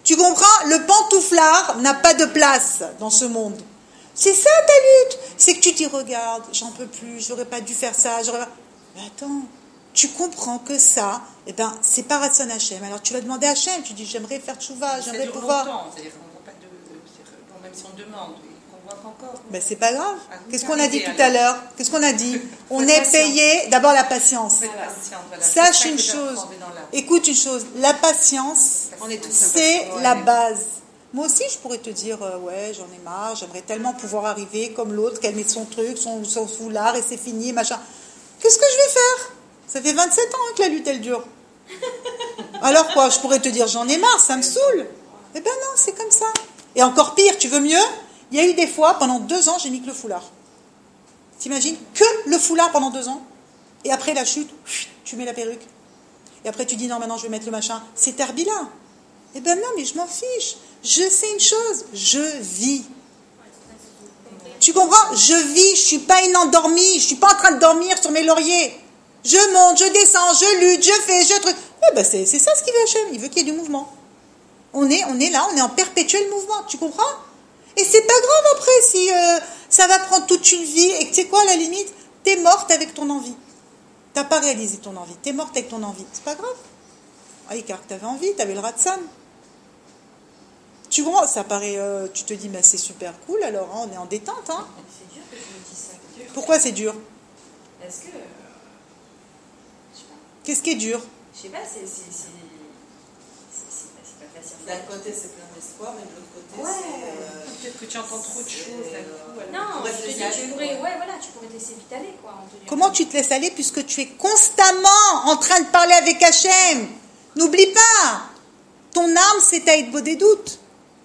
Tu comprends? Le pantouflard n'a pas de place dans ce monde. C'est ça ta lutte. C'est que tu dis, regarde, j'en peux plus, j'aurais pas dû faire ça. Mais attends, tu comprends que ça, eh ben, c'est pas Ratson Hachem. Alors tu vas demander à Hachem, tu dis, j'aimerais faire tchouva, j'aimerais pouvoir. C'est-à-dire qu'on voit pas bon, même si on demande, qu'on voit encore. Ben, c'est pas grave. Qu'est-ce qu'on a dit tout à l'heure? Qu'est-ce qu'on a dit? On est payé, d'abord la patience. Voilà. Sache une chose, écoute une chose, la patience, c'est la base. Moi aussi, je pourrais te dire, ouais, j'en ai marre, j'aimerais tellement pouvoir arriver comme l'autre, qu'elle met son truc, son foulard et c'est fini, machin. Qu'est-ce que je vais faire? Ça fait 27 ans que la lutte, elle dure. Alors quoi, je pourrais te dire, j'en ai marre, ça me saoule. Eh ben non, c'est comme ça. Et encore pire, tu veux mieux? Il y a eu des fois, pendant 2 ans, j'ai mis que le foulard. T'imagines? Que le foulard pendant 2 ans. Et après la chute, tu mets la perruque. Et après tu dis, non, maintenant je vais mettre le machin. C'est Terbila. Eh ben non, mais je m'en fiche. Je sais une chose, je vis. Tu comprends? Je vis, je suis pas une endormie. Je suis pas en train de dormir sur mes lauriers. Je monte, je descends, je lutte, je fais, je truc. Eh ben c'est ça ce qu'il veut Hachem. Il veut qu'il y ait du mouvement. On est là, on est en perpétuel mouvement. Tu comprends? Et c'est pas grave après si ça va prendre toute une vie et que tu sais quoi, à la limite, t'es morte avec ton envie. T'as pas réalisé ton envie. T'es morte avec ton envie. C'est pas grave. Ah, car t'avais envie, t'avais le ratsan. Tu comprends? Ça paraît, tu te dis, mais c'est super cool, alors hein, on est en détente. Hein. C'est dur que je me dise ça. Dur. Pourquoi c'est dur? Parce que. Je sais pas. Qu'est-ce qui est dur? Je sais pas, c'est pas facile. D'un côté, c'est plein d'espoir, et de l'autre côté, Ouais. Peut-être que tu entends trop de choses d'un coup. Non, je te dis, tu pourrais te laisser vite aller, quoi. Comment tu te laisses aller puisque tu es constamment en train de parler avec Hachem? N'oublie pas, ton âme, c'est ta hitbo des doutes.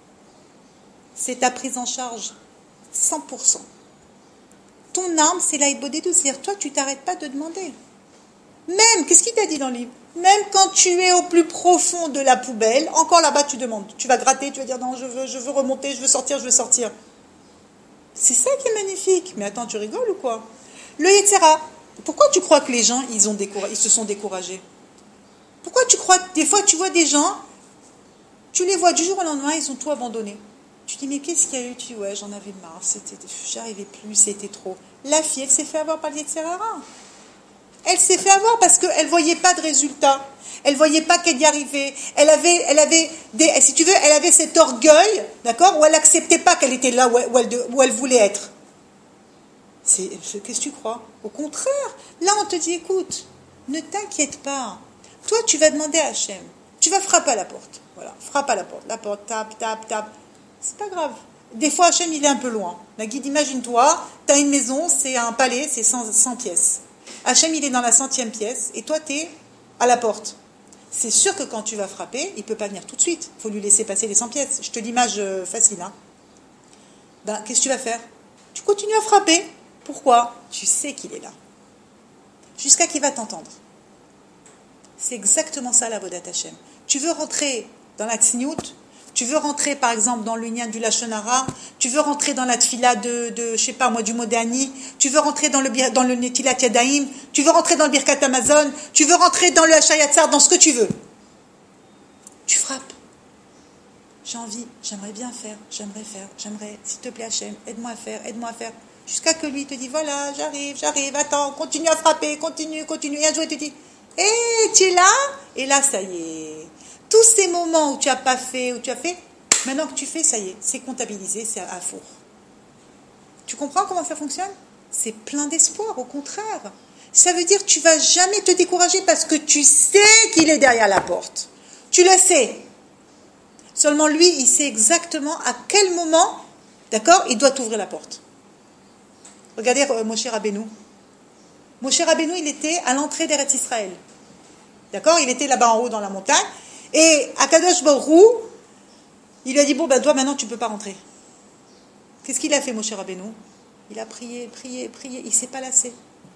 C'est ta prise en charge, 100%. Ton âme, c'est la hitbo des doutes. C'est-à-dire, toi, tu t'arrêtes pas de demander. Même, qu'est-ce qu'il t'a dit dans le livre? Même quand tu es au plus profond de la poubelle, encore là-bas, tu demandes. Tu vas gratter, tu vas dire, non, je veux remonter, je veux sortir. C'est ça qui est magnifique. Mais attends, tu rigoles ou quoi? Le Yetzera, pourquoi tu crois que les gens, ils se sont découragés? Pourquoi tu crois que des fois, tu vois des gens, tu les vois du jour au lendemain, ils ont tout abandonné. Tu dis, mais qu'est-ce qu'il y a eu? Tu dis, ouais, j'en avais marre, j'arrivais plus, c'était trop. La fille, elle s'est fait avoir par le Yetzera. Elle s'est fait avoir parce qu'elle ne voyait pas de résultat. Elle ne voyait pas qu'elle y arrivait. Elle avait si tu veux, elle avait cet orgueil, d'accord, où elle n'acceptait pas qu'elle était là où elle voulait être. Qu'est-ce que tu crois? Au contraire, là on te dit, écoute, ne t'inquiète pas. Toi, tu vas demander à Hachem. Tu vas frapper à la porte. Voilà, frappe à la porte. La porte, tape. C'est pas grave. Des fois, Hachem, il est un peu loin. La guide, imagine-toi, tu as une maison, c'est un palais, c'est 100 pièces. Hachem, il est dans la 100e pièce, et toi, tu es à la porte. C'est sûr que quand tu vas frapper, il ne peut pas venir tout de suite. Il faut lui laisser passer les 100 pièces. Je te l'image facile. Hein. Ben, qu'est-ce que tu vas faire? Tu continues à frapper. Pourquoi? Tu sais qu'il est là. Jusqu'à qu'il va t'entendre. C'est exactement ça, la Vodat Hachem. Tu veux rentrer dans la Tzniout, tu veux rentrer, par exemple, dans l'union du Lachon Hara, tu veux rentrer dans la Tfila je sais pas moi, du Modéani, tu veux rentrer dans le Netilat Yadaim, tu veux rentrer dans le Birkat Amazon, tu veux rentrer dans le Hachayatzar, dans ce que tu veux. Tu frappes. J'ai envie, j'aimerais bien faire, j'aimerais, s'il te plaît Hachem, aide-moi à faire. Jusqu'à que lui te dit, voilà, j'arrive, attends, continue à frapper, continue, et un jour il te dit, tu es là? Et là, ça y est. Tous ces moments où tu n'as pas fait, où tu as fait, maintenant que tu fais, ça y est, c'est comptabilisé, c'est à four. Tu comprends comment ça fonctionne? C'est plein d'espoir, au contraire. Ça veut dire que tu ne vas jamais te décourager parce que tu sais qu'il est derrière la porte. Tu le sais. Seulement lui, il sait exactement à quel moment, d'accord, il doit t'ouvrir la porte. Regardez Moshe Rabbeinu. Moshe Rabbeinu, il était à l'entrée d'Eretz Israël. D'accord? Il était là-bas en haut dans la montagne. Et Akadosh Baruch Hu, il lui a dit, bon, ben toi maintenant tu ne peux pas rentrer. Qu'est-ce qu'il a fait, Moshe Rabbeinu? Il a prié, il ne s'est pas lassé.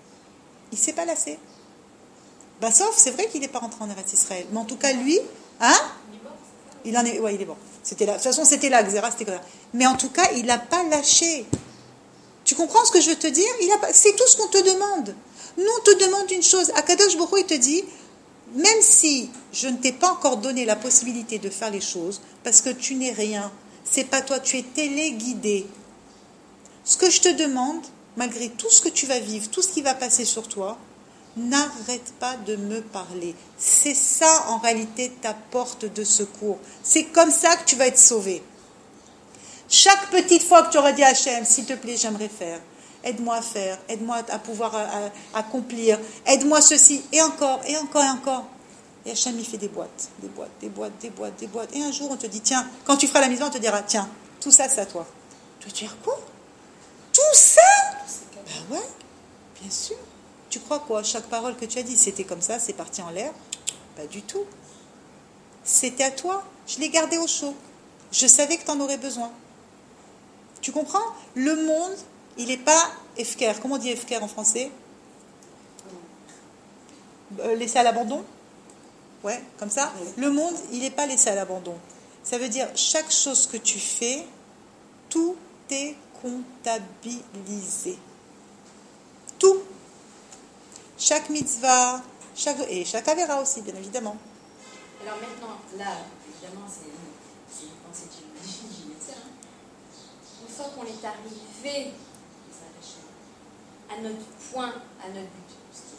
Ben, sauf, c'est vrai qu'il n'est pas rentré en Eretz Israël. Mais en tout cas, lui, hein? Il est bon. C'était là. De toute façon, c'était là, Xéra, c'était comme ça. Mais en tout cas, il n'a pas lâché. Tu comprends ce que je veux te dire? C'est tout ce qu'on te demande. Nous, on te demande une chose. Akadosh Baruch Hu, il te dit, même si je ne t'ai pas encore donné la possibilité de faire les choses parce que tu n'es rien. C'est pas toi, tu es téléguidé. Ce que je te demande, malgré tout ce que tu vas vivre, tout ce qui va passer sur toi, n'arrête pas de me parler. C'est ça, en réalité, ta porte de secours. C'est comme ça que tu vas être sauvé. Chaque petite fois que tu auras dit à Hachem, s'il te plaît, j'aimerais faire, aide-moi à faire, aide-moi à pouvoir accomplir, aide-moi ceci, et encore, et encore, et encore. Et Hachem, il fait des boîtes. Et un jour, on te dit, tiens, quand tu feras la maison, on te dira, tiens, tout ça, c'est à toi. Tu vas dire quoi? Tout ça? Ben ouais, bien sûr. Tu crois quoi? Chaque parole que tu as dit, c'était comme ça, c'est parti en l'air? Pas du tout. C'était à toi. Je l'ai gardé au chaud. Je savais que tu en aurais besoin. Tu comprends? Le monde, il n'est pas efker. Comment on dit efker en français? Laissé à l'abandon? Ouais, comme ça. Le monde, il n'est pas laissé à l'abandon. Ça veut dire, chaque chose que tu fais, tout est comptabilisé. Tout. Chaque mitzvah, et chaque avéra aussi, bien évidemment. Alors maintenant, là, évidemment, c'est une pensée du médecin. Une fois qu'on est arrivé à notre point, à notre but.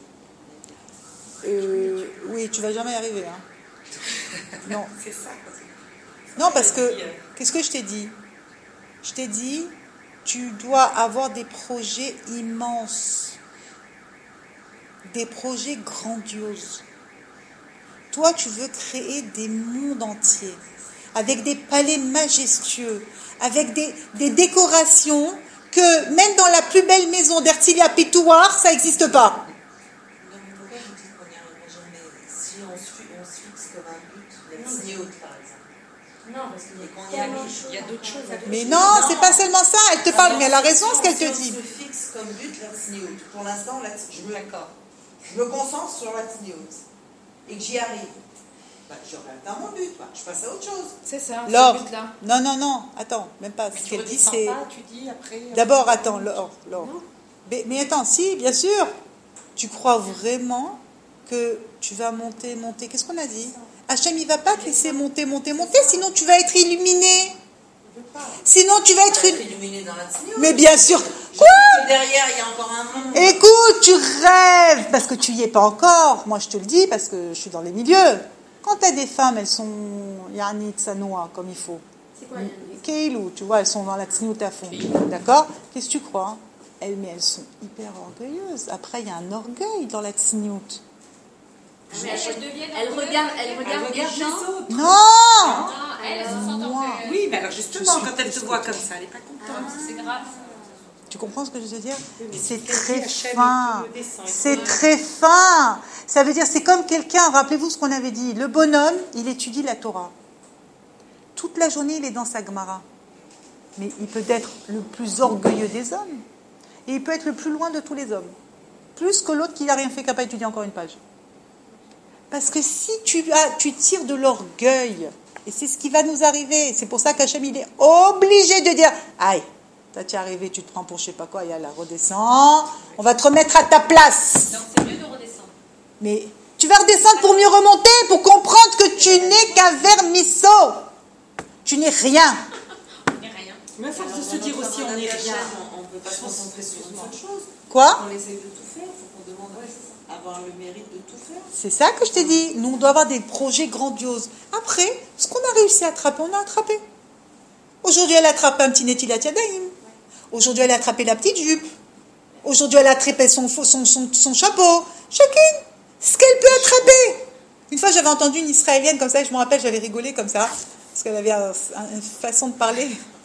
Oui, tu vas jamais y arriver. Hein. Non. C'est ça. Non, parce que, qu'est-ce que je t'ai dit? Je t'ai dit, tu dois avoir des projets immenses. Des projets grandioses. Toi, tu veux créer des mondes entiers, avec des palais majestueux, avec des décorations que même dans la plus belle maison d'Ertilia Pitouar, ça n'existe pas. Non, mais pourquoi je dis qu'on n'y arrivera jamais? Si on se fixe comme un but, la tzniut, par exemple. Non, parce qu'il y a Qu'on y tellement arrive, il y a d'autres choses à faire. Mais non, c'est pas seulement ça. Elle te parle, mais elle a raison ce qu'elle te dit. Si on se fixe comme but la tzniut, pour l'instant, je me concentre sur la tzniut et que j'y arrive. Bah, j'aurai atteint mon but, je passe à autre chose. C'est ça, Laure, ce but-là. non, attends, même pas. Mais Ce tu qu'elle dit, redescends c'est... pas, tu dis après... D'abord, attends, Laure. Mais attends, si, bien sûr. Tu crois vraiment que tu vas monter. Qu'est-ce qu'on a dit? Hachem, il ne va pas te laisser monter, sinon tu vas être illuminé. Sinon tu vas être illuminé dans la tzniut. Mais bien sûr. Quoi? Derrière, il y a encore un monde. Écoute, tu rêves, parce que tu y es pas encore. Moi, je te le dis, parce que je suis dans les milieux. Quand tu as des femmes, elles sont yani tsanoa, comme il faut. C'est quoi Keilou, tu vois, elles sont dans la tznout à fond. D'accord? Qu'est-ce que tu crois? Mais elles sont hyper orgueilleuses. Après, il y a un orgueil dans la tznout. Elle regarde les gens. Non! Non, elles se sentent en fait. Oui, mais alors justement, quand elle te voit comme ça, elle n'est pas contente. C'est grave. Tu comprends ce que je veux dire? C'est qu'elle très dit, Hachem, fin. il te descend, il te C'est très fin. Ça veut dire, c'est comme quelqu'un, rappelez-vous ce qu'on avait dit, le bonhomme, il étudie la Torah. Toute la journée, il est dans sa Gemara. Mais il peut être le plus orgueilleux des hommes. Et il peut être le plus loin de tous les hommes. Plus que l'autre qui n'a rien fait qu'à pas étudier encore une page. Parce que si tu tires de l'orgueil, et c'est ce qui va nous arriver, c'est pour ça qu'Hachem, il est obligé de dire, aïe, toi tu es arrivé, tu te prends pour je sais pas quoi, et là, redescends, on va te remettre à ta place. Donc c'est mieux de redescendre. Mais tu vas redescendre pour mieux remonter, pour comprendre que tu n'es qu'un vermisseau. Tu n'es rien. Il n'y a rien. Mais à force de se dire aussi, on n'est rien. On ne peut pas se concentrer sur une seule chose. Quoi? On essaie de tout faire, il faut qu'on demande à avoir le mérite de tout faire. C'est ça que je t'ai dit. Nous, on doit avoir des projets grandioses. Après, ce qu'on a réussi à attraper, on a attrapé. Aujourd'hui, elle a attrapé un petit Netilat Yadayim. Aujourd'hui, elle a attrapé la petite jupe. Aujourd'hui, elle a attrapé son chapeau. Chacune, ce qu'elle peut attraper. Une fois, j'avais entendu une Israélienne comme ça, et je me rappelle, j'avais rigolé comme ça, parce qu'elle avait une façon de parler.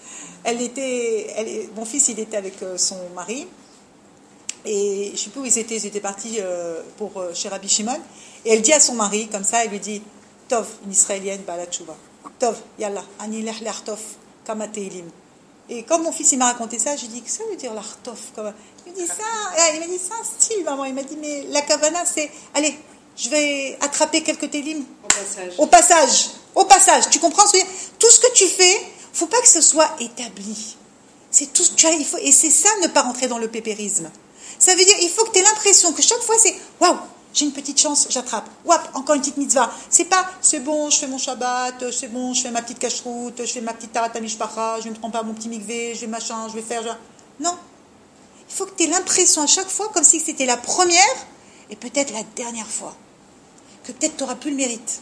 Mon fils, il était avec son mari. Et je ne sais plus où ils étaient partis chez Rabbi Shimon. Et elle dit à son mari, comme ça, elle lui dit, Tov, une Israélienne, Bala Tshuva. Tov, Yallah, Ani lech l'artov, kama teilim. Et quand mon fils il m'a raconté ça, j'ai dit, que ça veut dire l'artov? Il m'a dit ça, il m'a dit, c'est un style, maman. Il m'a dit, mais la kavana, c'est, allez, je vais attraper quelques teilim. Au passage. Tu comprends ce que je veux dire? Tout ce que tu fais, il ne faut pas que ce soit établi. C'est tout, et c'est ça, ne pas rentrer dans le pépérisme. Ça veut dire il faut que tu aies l'impression que chaque fois c'est waouh, j'ai une petite chance, j'attrape. Wap, encore une petite mitzvah. C'est pas, c'est bon, je fais mon Shabbat, c'est bon, je fais ma petite cacheroute, je fais ma petite tarat mishpacha, je ne me trompe pas mon petit mikvé, je vais machin, je vais faire... Non. Il faut que tu aies l'impression à chaque fois, comme si c'était la première et peut-être la dernière fois. Que peut-être tu n'auras plus le mérite.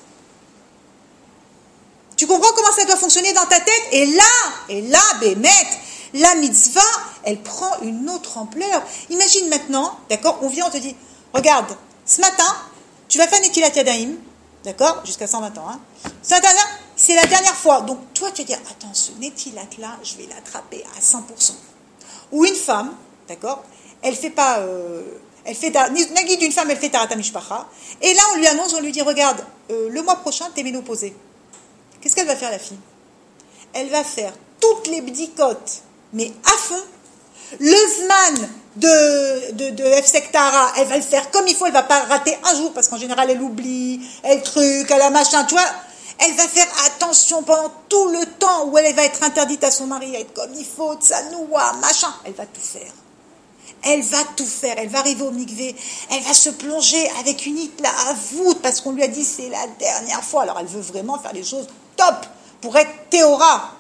Tu comprends comment ça doit fonctionner dans ta tête? Et là, bémet, la mitzvah, elle prend une autre ampleur. Imagine maintenant, d'accord, on vient, on te dit, regarde, ce matin, tu vas faire Netilat Yadayim, d'accord, jusqu'à 120 ans, hein. Ce matin, c'est la dernière fois. Donc toi, tu vas dire, attends, ce Netilat-là, je vais l'attraper à 100%. Ou une femme, d'accord, elle fait pas... Nagid d'une femme, elle fait Tarat Mishpacha. Et là, on lui annonce, on lui dit, regarde, le mois prochain, t'es ménopausée. Qu'est-ce qu'elle va faire, la fille? Elle va faire toutes les bdikotes, mais à fond. Le zman de Hefsek Tahara, elle va le faire comme il faut, elle va pas rater un jour, parce qu'en général, elle oublie, elle truc, elle a machin, tu vois. Elle va faire attention pendant tout le temps où elle va être interdite à son mari, à être comme il faut, tsanoua, machin. Elle va tout faire. Elle va tout faire, elle va arriver au mikvé, elle va se plonger avec une hitla à voûte, parce qu'on lui a dit c'est la dernière fois. Alors elle veut vraiment faire les choses top, pour être théora.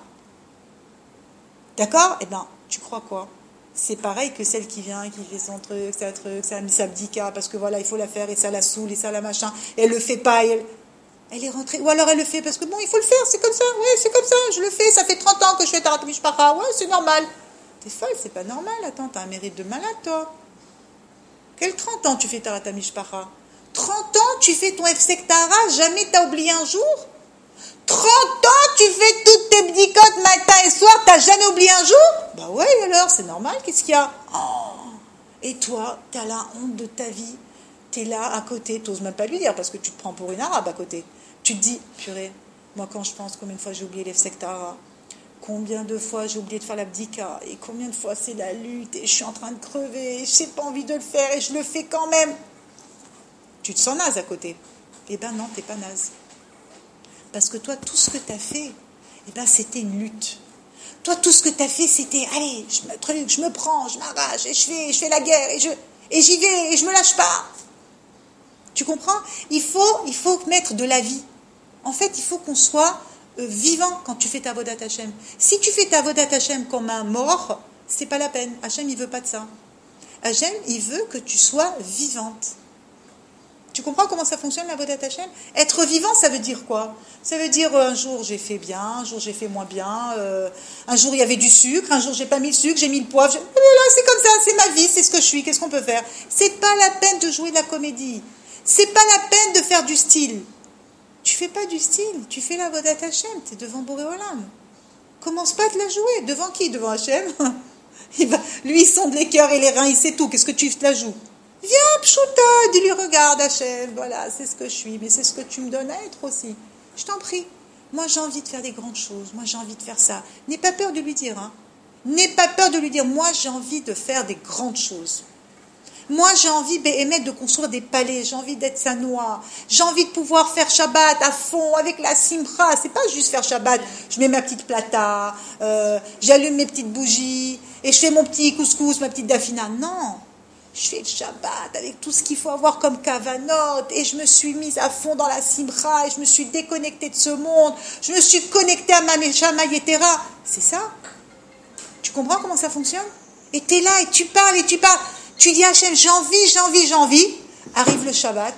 D'accord? Eh bien, tu crois quoi? C'est pareil que celle qui vient, qui fait son truc, ça a mis sa bdika, parce que voilà, il faut la faire, et ça la saoule, et ça la machin, et elle le fait pas, et elle est rentrée, ou alors elle le fait, parce que bon, il faut le faire, c'est comme ça, ouais, c'est comme ça, je le fais, ça fait 30 ans que je fais Tarat Mishpacha, ouais, c'est normal. T'es folle, c'est pas normal, attends, t'as un mérite de malade, toi. Quel 30 ans tu fais Tarat Mishpacha? 30 ans tu fais ton Hefsek Tahara, jamais t'as oublié un jour? 30 ans tu fais toutes tes bdikotes matin et soir, t'as jamais oublié un jour? Bah ouais, alors, c'est normal, qu'est-ce qu'il y a? Oh. Et toi, t'as la honte de ta vie, t'es là à côté, t'oses même pas lui dire, parce que tu te prends pour une arabe à côté. Tu te dis, purée, moi quand je pense combien de fois j'ai oublié l'Hefsek Tahara, combien de fois j'ai oublié de faire l'abdika, et combien de fois c'est la lutte, et je suis en train de crever, et je n'ai pas envie de le faire, et je le fais quand même. Tu te sens naze à côté. Eh ben non, t'es pas naze. Parce que toi, tout ce que tu as fait, eh ben c'était une lutte. Toi, tout ce que tu as fait, c'était, allez, je me prends, je m'arrache, et je fais la guerre, et j'y vais, et je me lâche pas. Tu comprends? Il faut mettre de la vie. En fait, il faut qu'on soit vivant quand tu fais ta Avodat Hashem. Si tu fais ta Avodat Hashem comme un mort, c'est pas la peine. Hashem, il veut pas de ça. Hashem, il veut que tu sois vivante. Tu comprends comment ça fonctionne, la Avodat Hashem? Être vivant, ça veut dire quoi? Ça veut dire un jour j'ai fait bien, un jour j'ai fait moins bien, un jour il y avait du sucre, un jour j'ai pas mis le sucre, j'ai mis le poivre. Voilà, c'est comme ça, c'est ma vie, c'est ce que je suis, qu'est-ce qu'on peut faire? C'est pas la peine de jouer de la comédie. C'est pas la peine de faire du style. Tu fais pas du style, tu fais la Avodat Hashem, tu es devant Boré Olam. Commence pas à te la jouer. Devant qui? Devant Hashem. Lui, il sonde les cœurs et les reins, il sait tout. Qu'est-ce que tu te la joues? Viens, Pshuta, dis-lui, regarde Hashem, voilà, c'est ce que je suis, mais c'est ce que tu me donnes à être aussi. Je t'en prie. Moi, j'ai envie de faire des grandes choses. Moi, j'ai envie de faire ça. N'aie pas peur de lui dire, hein. N'aie pas peur de lui dire, moi, j'ai envie de faire des grandes choses. Moi, j'ai envie de construire des palais, j'ai envie d'être sanois, j'ai envie de pouvoir faire Shabbat à fond, avec la simcha. C'est pas juste faire Shabbat, je mets ma petite plata, j'allume mes petites bougies, et je fais mon petit couscous, ma petite dafina. Non, je fais le Shabbat avec tout ce qu'il faut avoir comme kavanot, et je me suis mise à fond dans la simcha, et je me suis déconnectée de ce monde, je me suis connectée à ma Neshama Yetera. C'est ça? Tu comprends comment ça fonctionne? Et t'es là, et tu parles, tu dis à Hachem, j'ai envie. Arrive le Shabbat,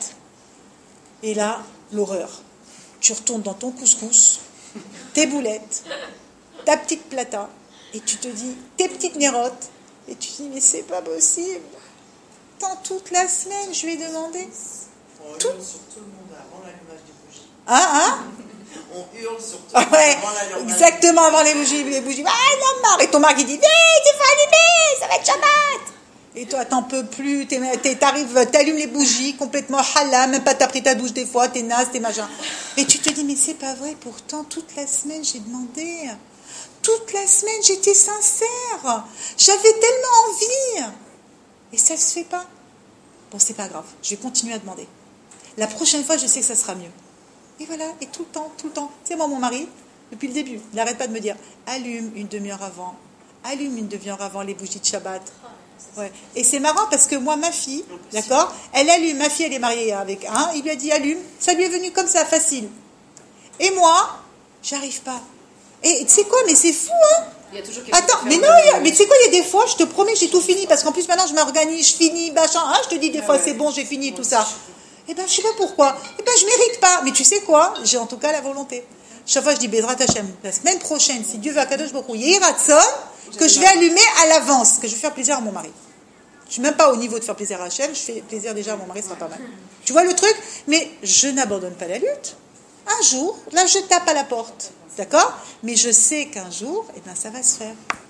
et là, l'horreur. Tu retournes dans ton couscous, tes boulettes, ta petite plata, et tu te dis, tes petites nérotes, et tu dis, mais c'est pas possible. Tant toute la semaine, je lui ai demandé. On hurle sur tout le monde avant l'allumage des bougies. Hein? On hurle sur tout le monde avant l'allumage. Exactement, avant les bougies. Ah, non, marre. Et ton mari dit, vite, il faut allumer, ça va être Shabbat. Et toi, t'en peux plus, t'arrives, t'allumes les bougies complètement halal, même pas t'as pris ta douche des fois, t'es naze, t'es machin. Et tu te dis, mais c'est pas vrai, pourtant, toute la semaine, j'ai demandé. Toute la semaine, j'étais sincère. J'avais tellement envie. Et ça se fait pas. Bon, c'est pas grave, je vais continuer à demander. La prochaine fois, je sais que ça sera mieux. Et voilà, et tout le temps. Tu sais, moi, mon mari, depuis le début, il n'arrête pas de me dire, allume une demi-heure avant les bougies de Shabbat. Ouais. Et c'est marrant parce que moi, ma fille, d'accord, elle allume, ma fille, elle est mariée avec un, il lui a dit allume, ça lui est venu comme ça, facile. Et moi, j'arrive pas. Et tu sais quoi, mais c'est fou, hein. Il y a toujours quelque chose Attends, à mais faire. non, mais tu sais quoi, il y a des fois, je te promets, j'ai tout fini, parce qu'en plus maintenant, je m'organise, je finis, machin, hein, je te dis des fois, c'est bon, j'ai fini, tout ça. Eh ben, je sais pas pourquoi. Eh ben, je mérite pas. Mais tu sais quoi, j'ai en tout cas la volonté. Chaque fois, je dis, Bezrat Hashem, la semaine prochaine, si Dieu veut à Kadosh Baruch Hu, Yiratzon, que je vais allumer à l'avance, que je vais faire plaisir à mon mari. Je suis même pas au niveau de faire plaisir à Hachem, je fais plaisir déjà à mon mari, ce sera pas mal. Tu vois le truc? Mais je n'abandonne pas la lutte. Un jour, là, je tape à la porte. D'accord? Mais je sais qu'un jour, eh ben, ça va se faire.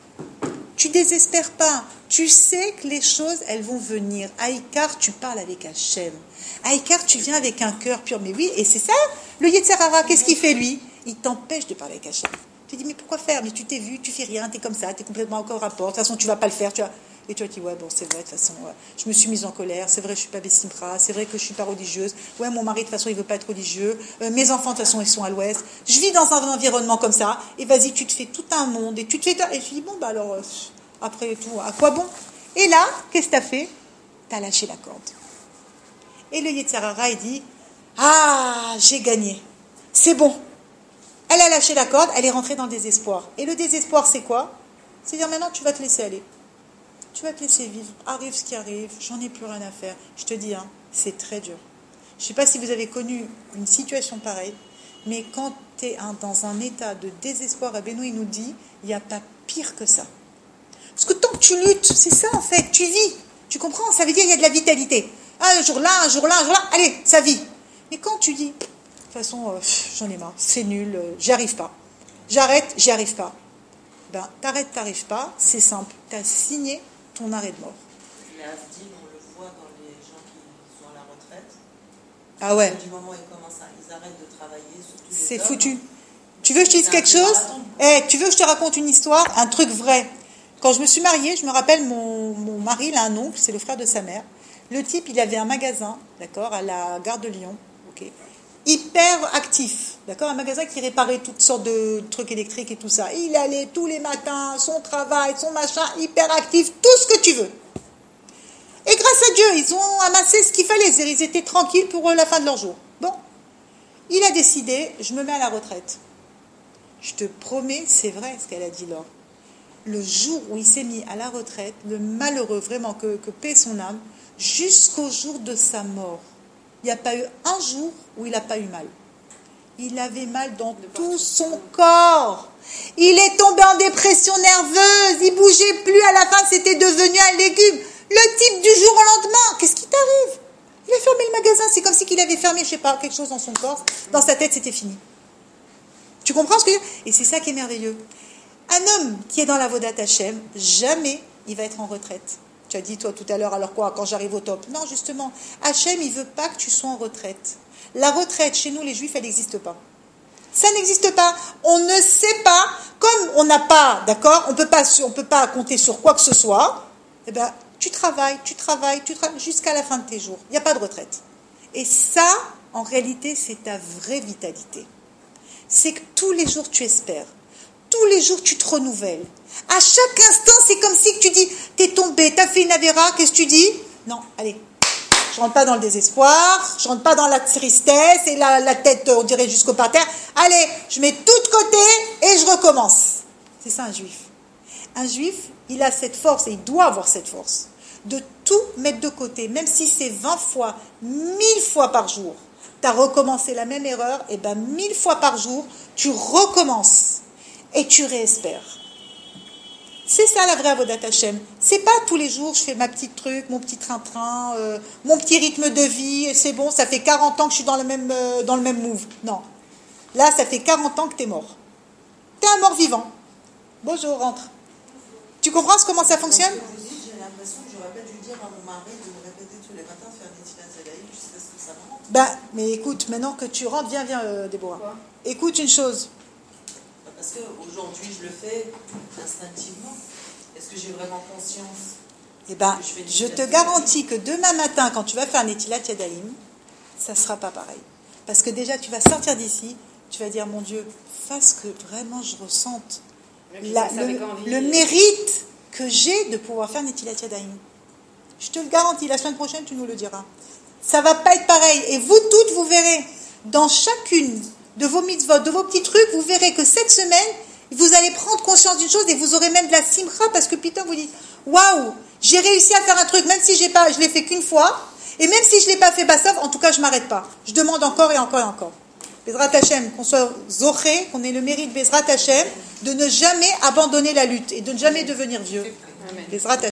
Tu désespères pas. Tu sais que les choses, elles vont venir. Aïkar, tu parles avec Hachem. Aïkar, tu viens avec un cœur pur. Mais oui, et c'est ça, le Yetzer Hara, qu'est-ce qu'il fait, lui? Il t'empêche de parler avec Hachem. Tu dis, mais pourquoi faire? Mais tu t'es vu, tu fais rien, tu es comme ça, tu es complètement encore rapport. De toute façon, tu vas pas le faire. Et tu vas dire, ouais, bon, c'est vrai, de toute façon, je me suis mise en colère, c'est vrai, je suis pas Bessimra, c'est vrai que je suis pas religieuse. Ouais, mon mari, de toute façon, il veut pas être religieux. Mes enfants, de toute façon, ils sont à l'ouest. Je vis dans un environnement comme ça. Et vas-y, tu te fais tout un monde. Et tu te fais. Et je dis, bon, bah alors, après tout, à quoi bon? Et là, qu'est-ce que tu as fait? Tu as lâché la corde. Et le Yetzer Hara, il dit, ah, j'ai gagné. C'est bon. Elle a lâché la corde, elle est rentrée dans le désespoir. Et le désespoir, c'est quoi? C'est dire maintenant, tu vas te laisser aller. Tu vas te laisser vivre. Arrive ce qui arrive, j'en ai plus rien à faire. Je te dis, hein, c'est très dur. Je ne sais pas si vous avez connu une situation pareille, mais quand tu es dans un état de désespoir, Rabbeinu, il nous dit, il n'y a pas pire que ça. Parce que tant que tu luttes, c'est ça en fait, tu vis. Tu comprends? Ça veut dire qu'il y a de la vitalité. Un jour là, un jour là, un jour là, allez, ça vit. Mais quand tu dis, de toute façon, j'en ai marre, c'est nul, j'y arrive pas. J'arrête, j'y arrive pas. Ben, t'arrives pas, c'est simple. Tu as signé ton arrêt de mort. Les Havdil, on le voit dans les gens qui sont à la retraite. Ah ouais. Du moment où ils arrêtent de travailler, surtout les c'est hommes, foutu. Tu veux que je te dise quelque chose? Tu veux que je te raconte une histoire? Un truc vrai. Quand je me suis mariée, je me rappelle, mon mari, il a un oncle, c'est le frère de sa mère. Le type, il avait un magasin, d'accord, à la gare de Lyon, ok, hyper actif, d'accord, un magasin qui réparait toutes sortes de trucs électriques et tout ça. Il allait tous les matins, son travail, son machin, hyper actif, tout ce que tu veux. Et grâce à Dieu, ils ont amassé ce qu'il fallait, ils étaient tranquilles pour la fin de leur jour. Bon, il a décidé, je me mets à la retraite. Je te promets, c'est vrai ce qu'elle a dit Laure. Le jour où il s'est mis à la retraite, le malheureux, vraiment, que paie son âme, jusqu'au jour de sa mort, il n'y a pas eu un jour où il n'a pas eu mal. Il avait mal dans tout son corps. Il est tombé en dépression nerveuse, il ne bougeait plus, à la fin c'était devenu un légume. Le type du jour au lendemain, qu'est-ce qui t'arrive? Il a fermé le magasin, c'est comme si qu'il avait fermé, je sais pas, quelque chose dans son corps, dans sa tête c'était fini. Tu comprends ce que je veux dire? Et c'est ça qui est merveilleux. Un homme qui est dans la Vodat Hashem, jamais il va être en retraite. Tu as dit, toi, tout à l'heure, alors quoi, quand j'arrive au top? Non, justement, Hashem, il ne veut pas que tu sois en retraite. La retraite, chez nous, les Juifs, elle n'existe pas. Ça n'existe pas. On ne sait pas, comme on n'a pas, d'accord, on ne peut pas compter sur quoi que ce soit, eh bien, tu travailles, jusqu'à la fin de tes jours. Il n'y a pas de retraite. Et ça, en réalité, c'est ta vraie vitalité. C'est que tous les jours, tu espères. Tous les jours, tu te renouvelles. À chaque instant, c'est comme si tu dis, t'es tombé, t'as fait une avéra, qu'est-ce que tu dis? Non, allez, je rentre pas dans le désespoir, je rentre pas dans la tristesse et la tête, on dirait, jusqu'au parterre. Allez, je mets tout de côté et je recommence. C'est ça un juif. Un juif, il a cette force, et il doit avoir cette force, de tout mettre de côté, même si c'est 20 fois, 1000 fois par jour. Tu as recommencé la même erreur, et bien 1000 fois par jour, tu recommences. Et tu réespères. C'est ça la vraie Avodat Hashem. C'est pas tous les jours je fais ma petite truc, mon petit train-train, mon petit rythme de vie, et c'est bon, ça fait 40 ans que je suis dans le même move. Non. Là, ça fait 40 ans que t'es mort. T'es un mort vivant. Bonjour, rentre. Tu comprends comment ça fonctionne? J'ai l'impression que j'aurais pas dû dire à mon mari de me répéter tous les matins faire des Netilat Yadayim jusqu'à ce que ça rentre. Ben, mais écoute, maintenant que tu rentres, viens, Déborah. Quoi? Écoute une chose. Parce qu'aujourd'hui, je le fais instinctivement. Est-ce que j'ai vraiment conscience? Eh ben, je te garantis que demain matin, quand tu vas faire Netilat Yadayim, ça ne sera pas pareil. Parce que déjà, tu vas sortir d'ici, tu vas dire, mon Dieu, fasse que vraiment je ressente le mérite que j'ai de pouvoir faire Netilat Yadayim. Je te le garantis, la semaine prochaine, tu nous le diras. Ça va pas être pareil. Et vous toutes, vous verrez, dans chacune de vos mitzvot, de vos petits trucs, vous verrez que cette semaine, vous allez prendre conscience d'une chose et vous aurez même de la simcha parce que putain, vous dites, waouh, j'ai réussi à faire un truc, même si je l'ai fait qu'une fois, et même si je l'ai pas fait bassov, en tout cas, je m'arrête pas. Je demande encore et encore et encore. Bezrat Hashem, qu'on soit zoché, qu'on ait le mérite Bezrat Hashem, de ne jamais abandonner la lutte et de ne jamais devenir vieux. Bezrat Hashem.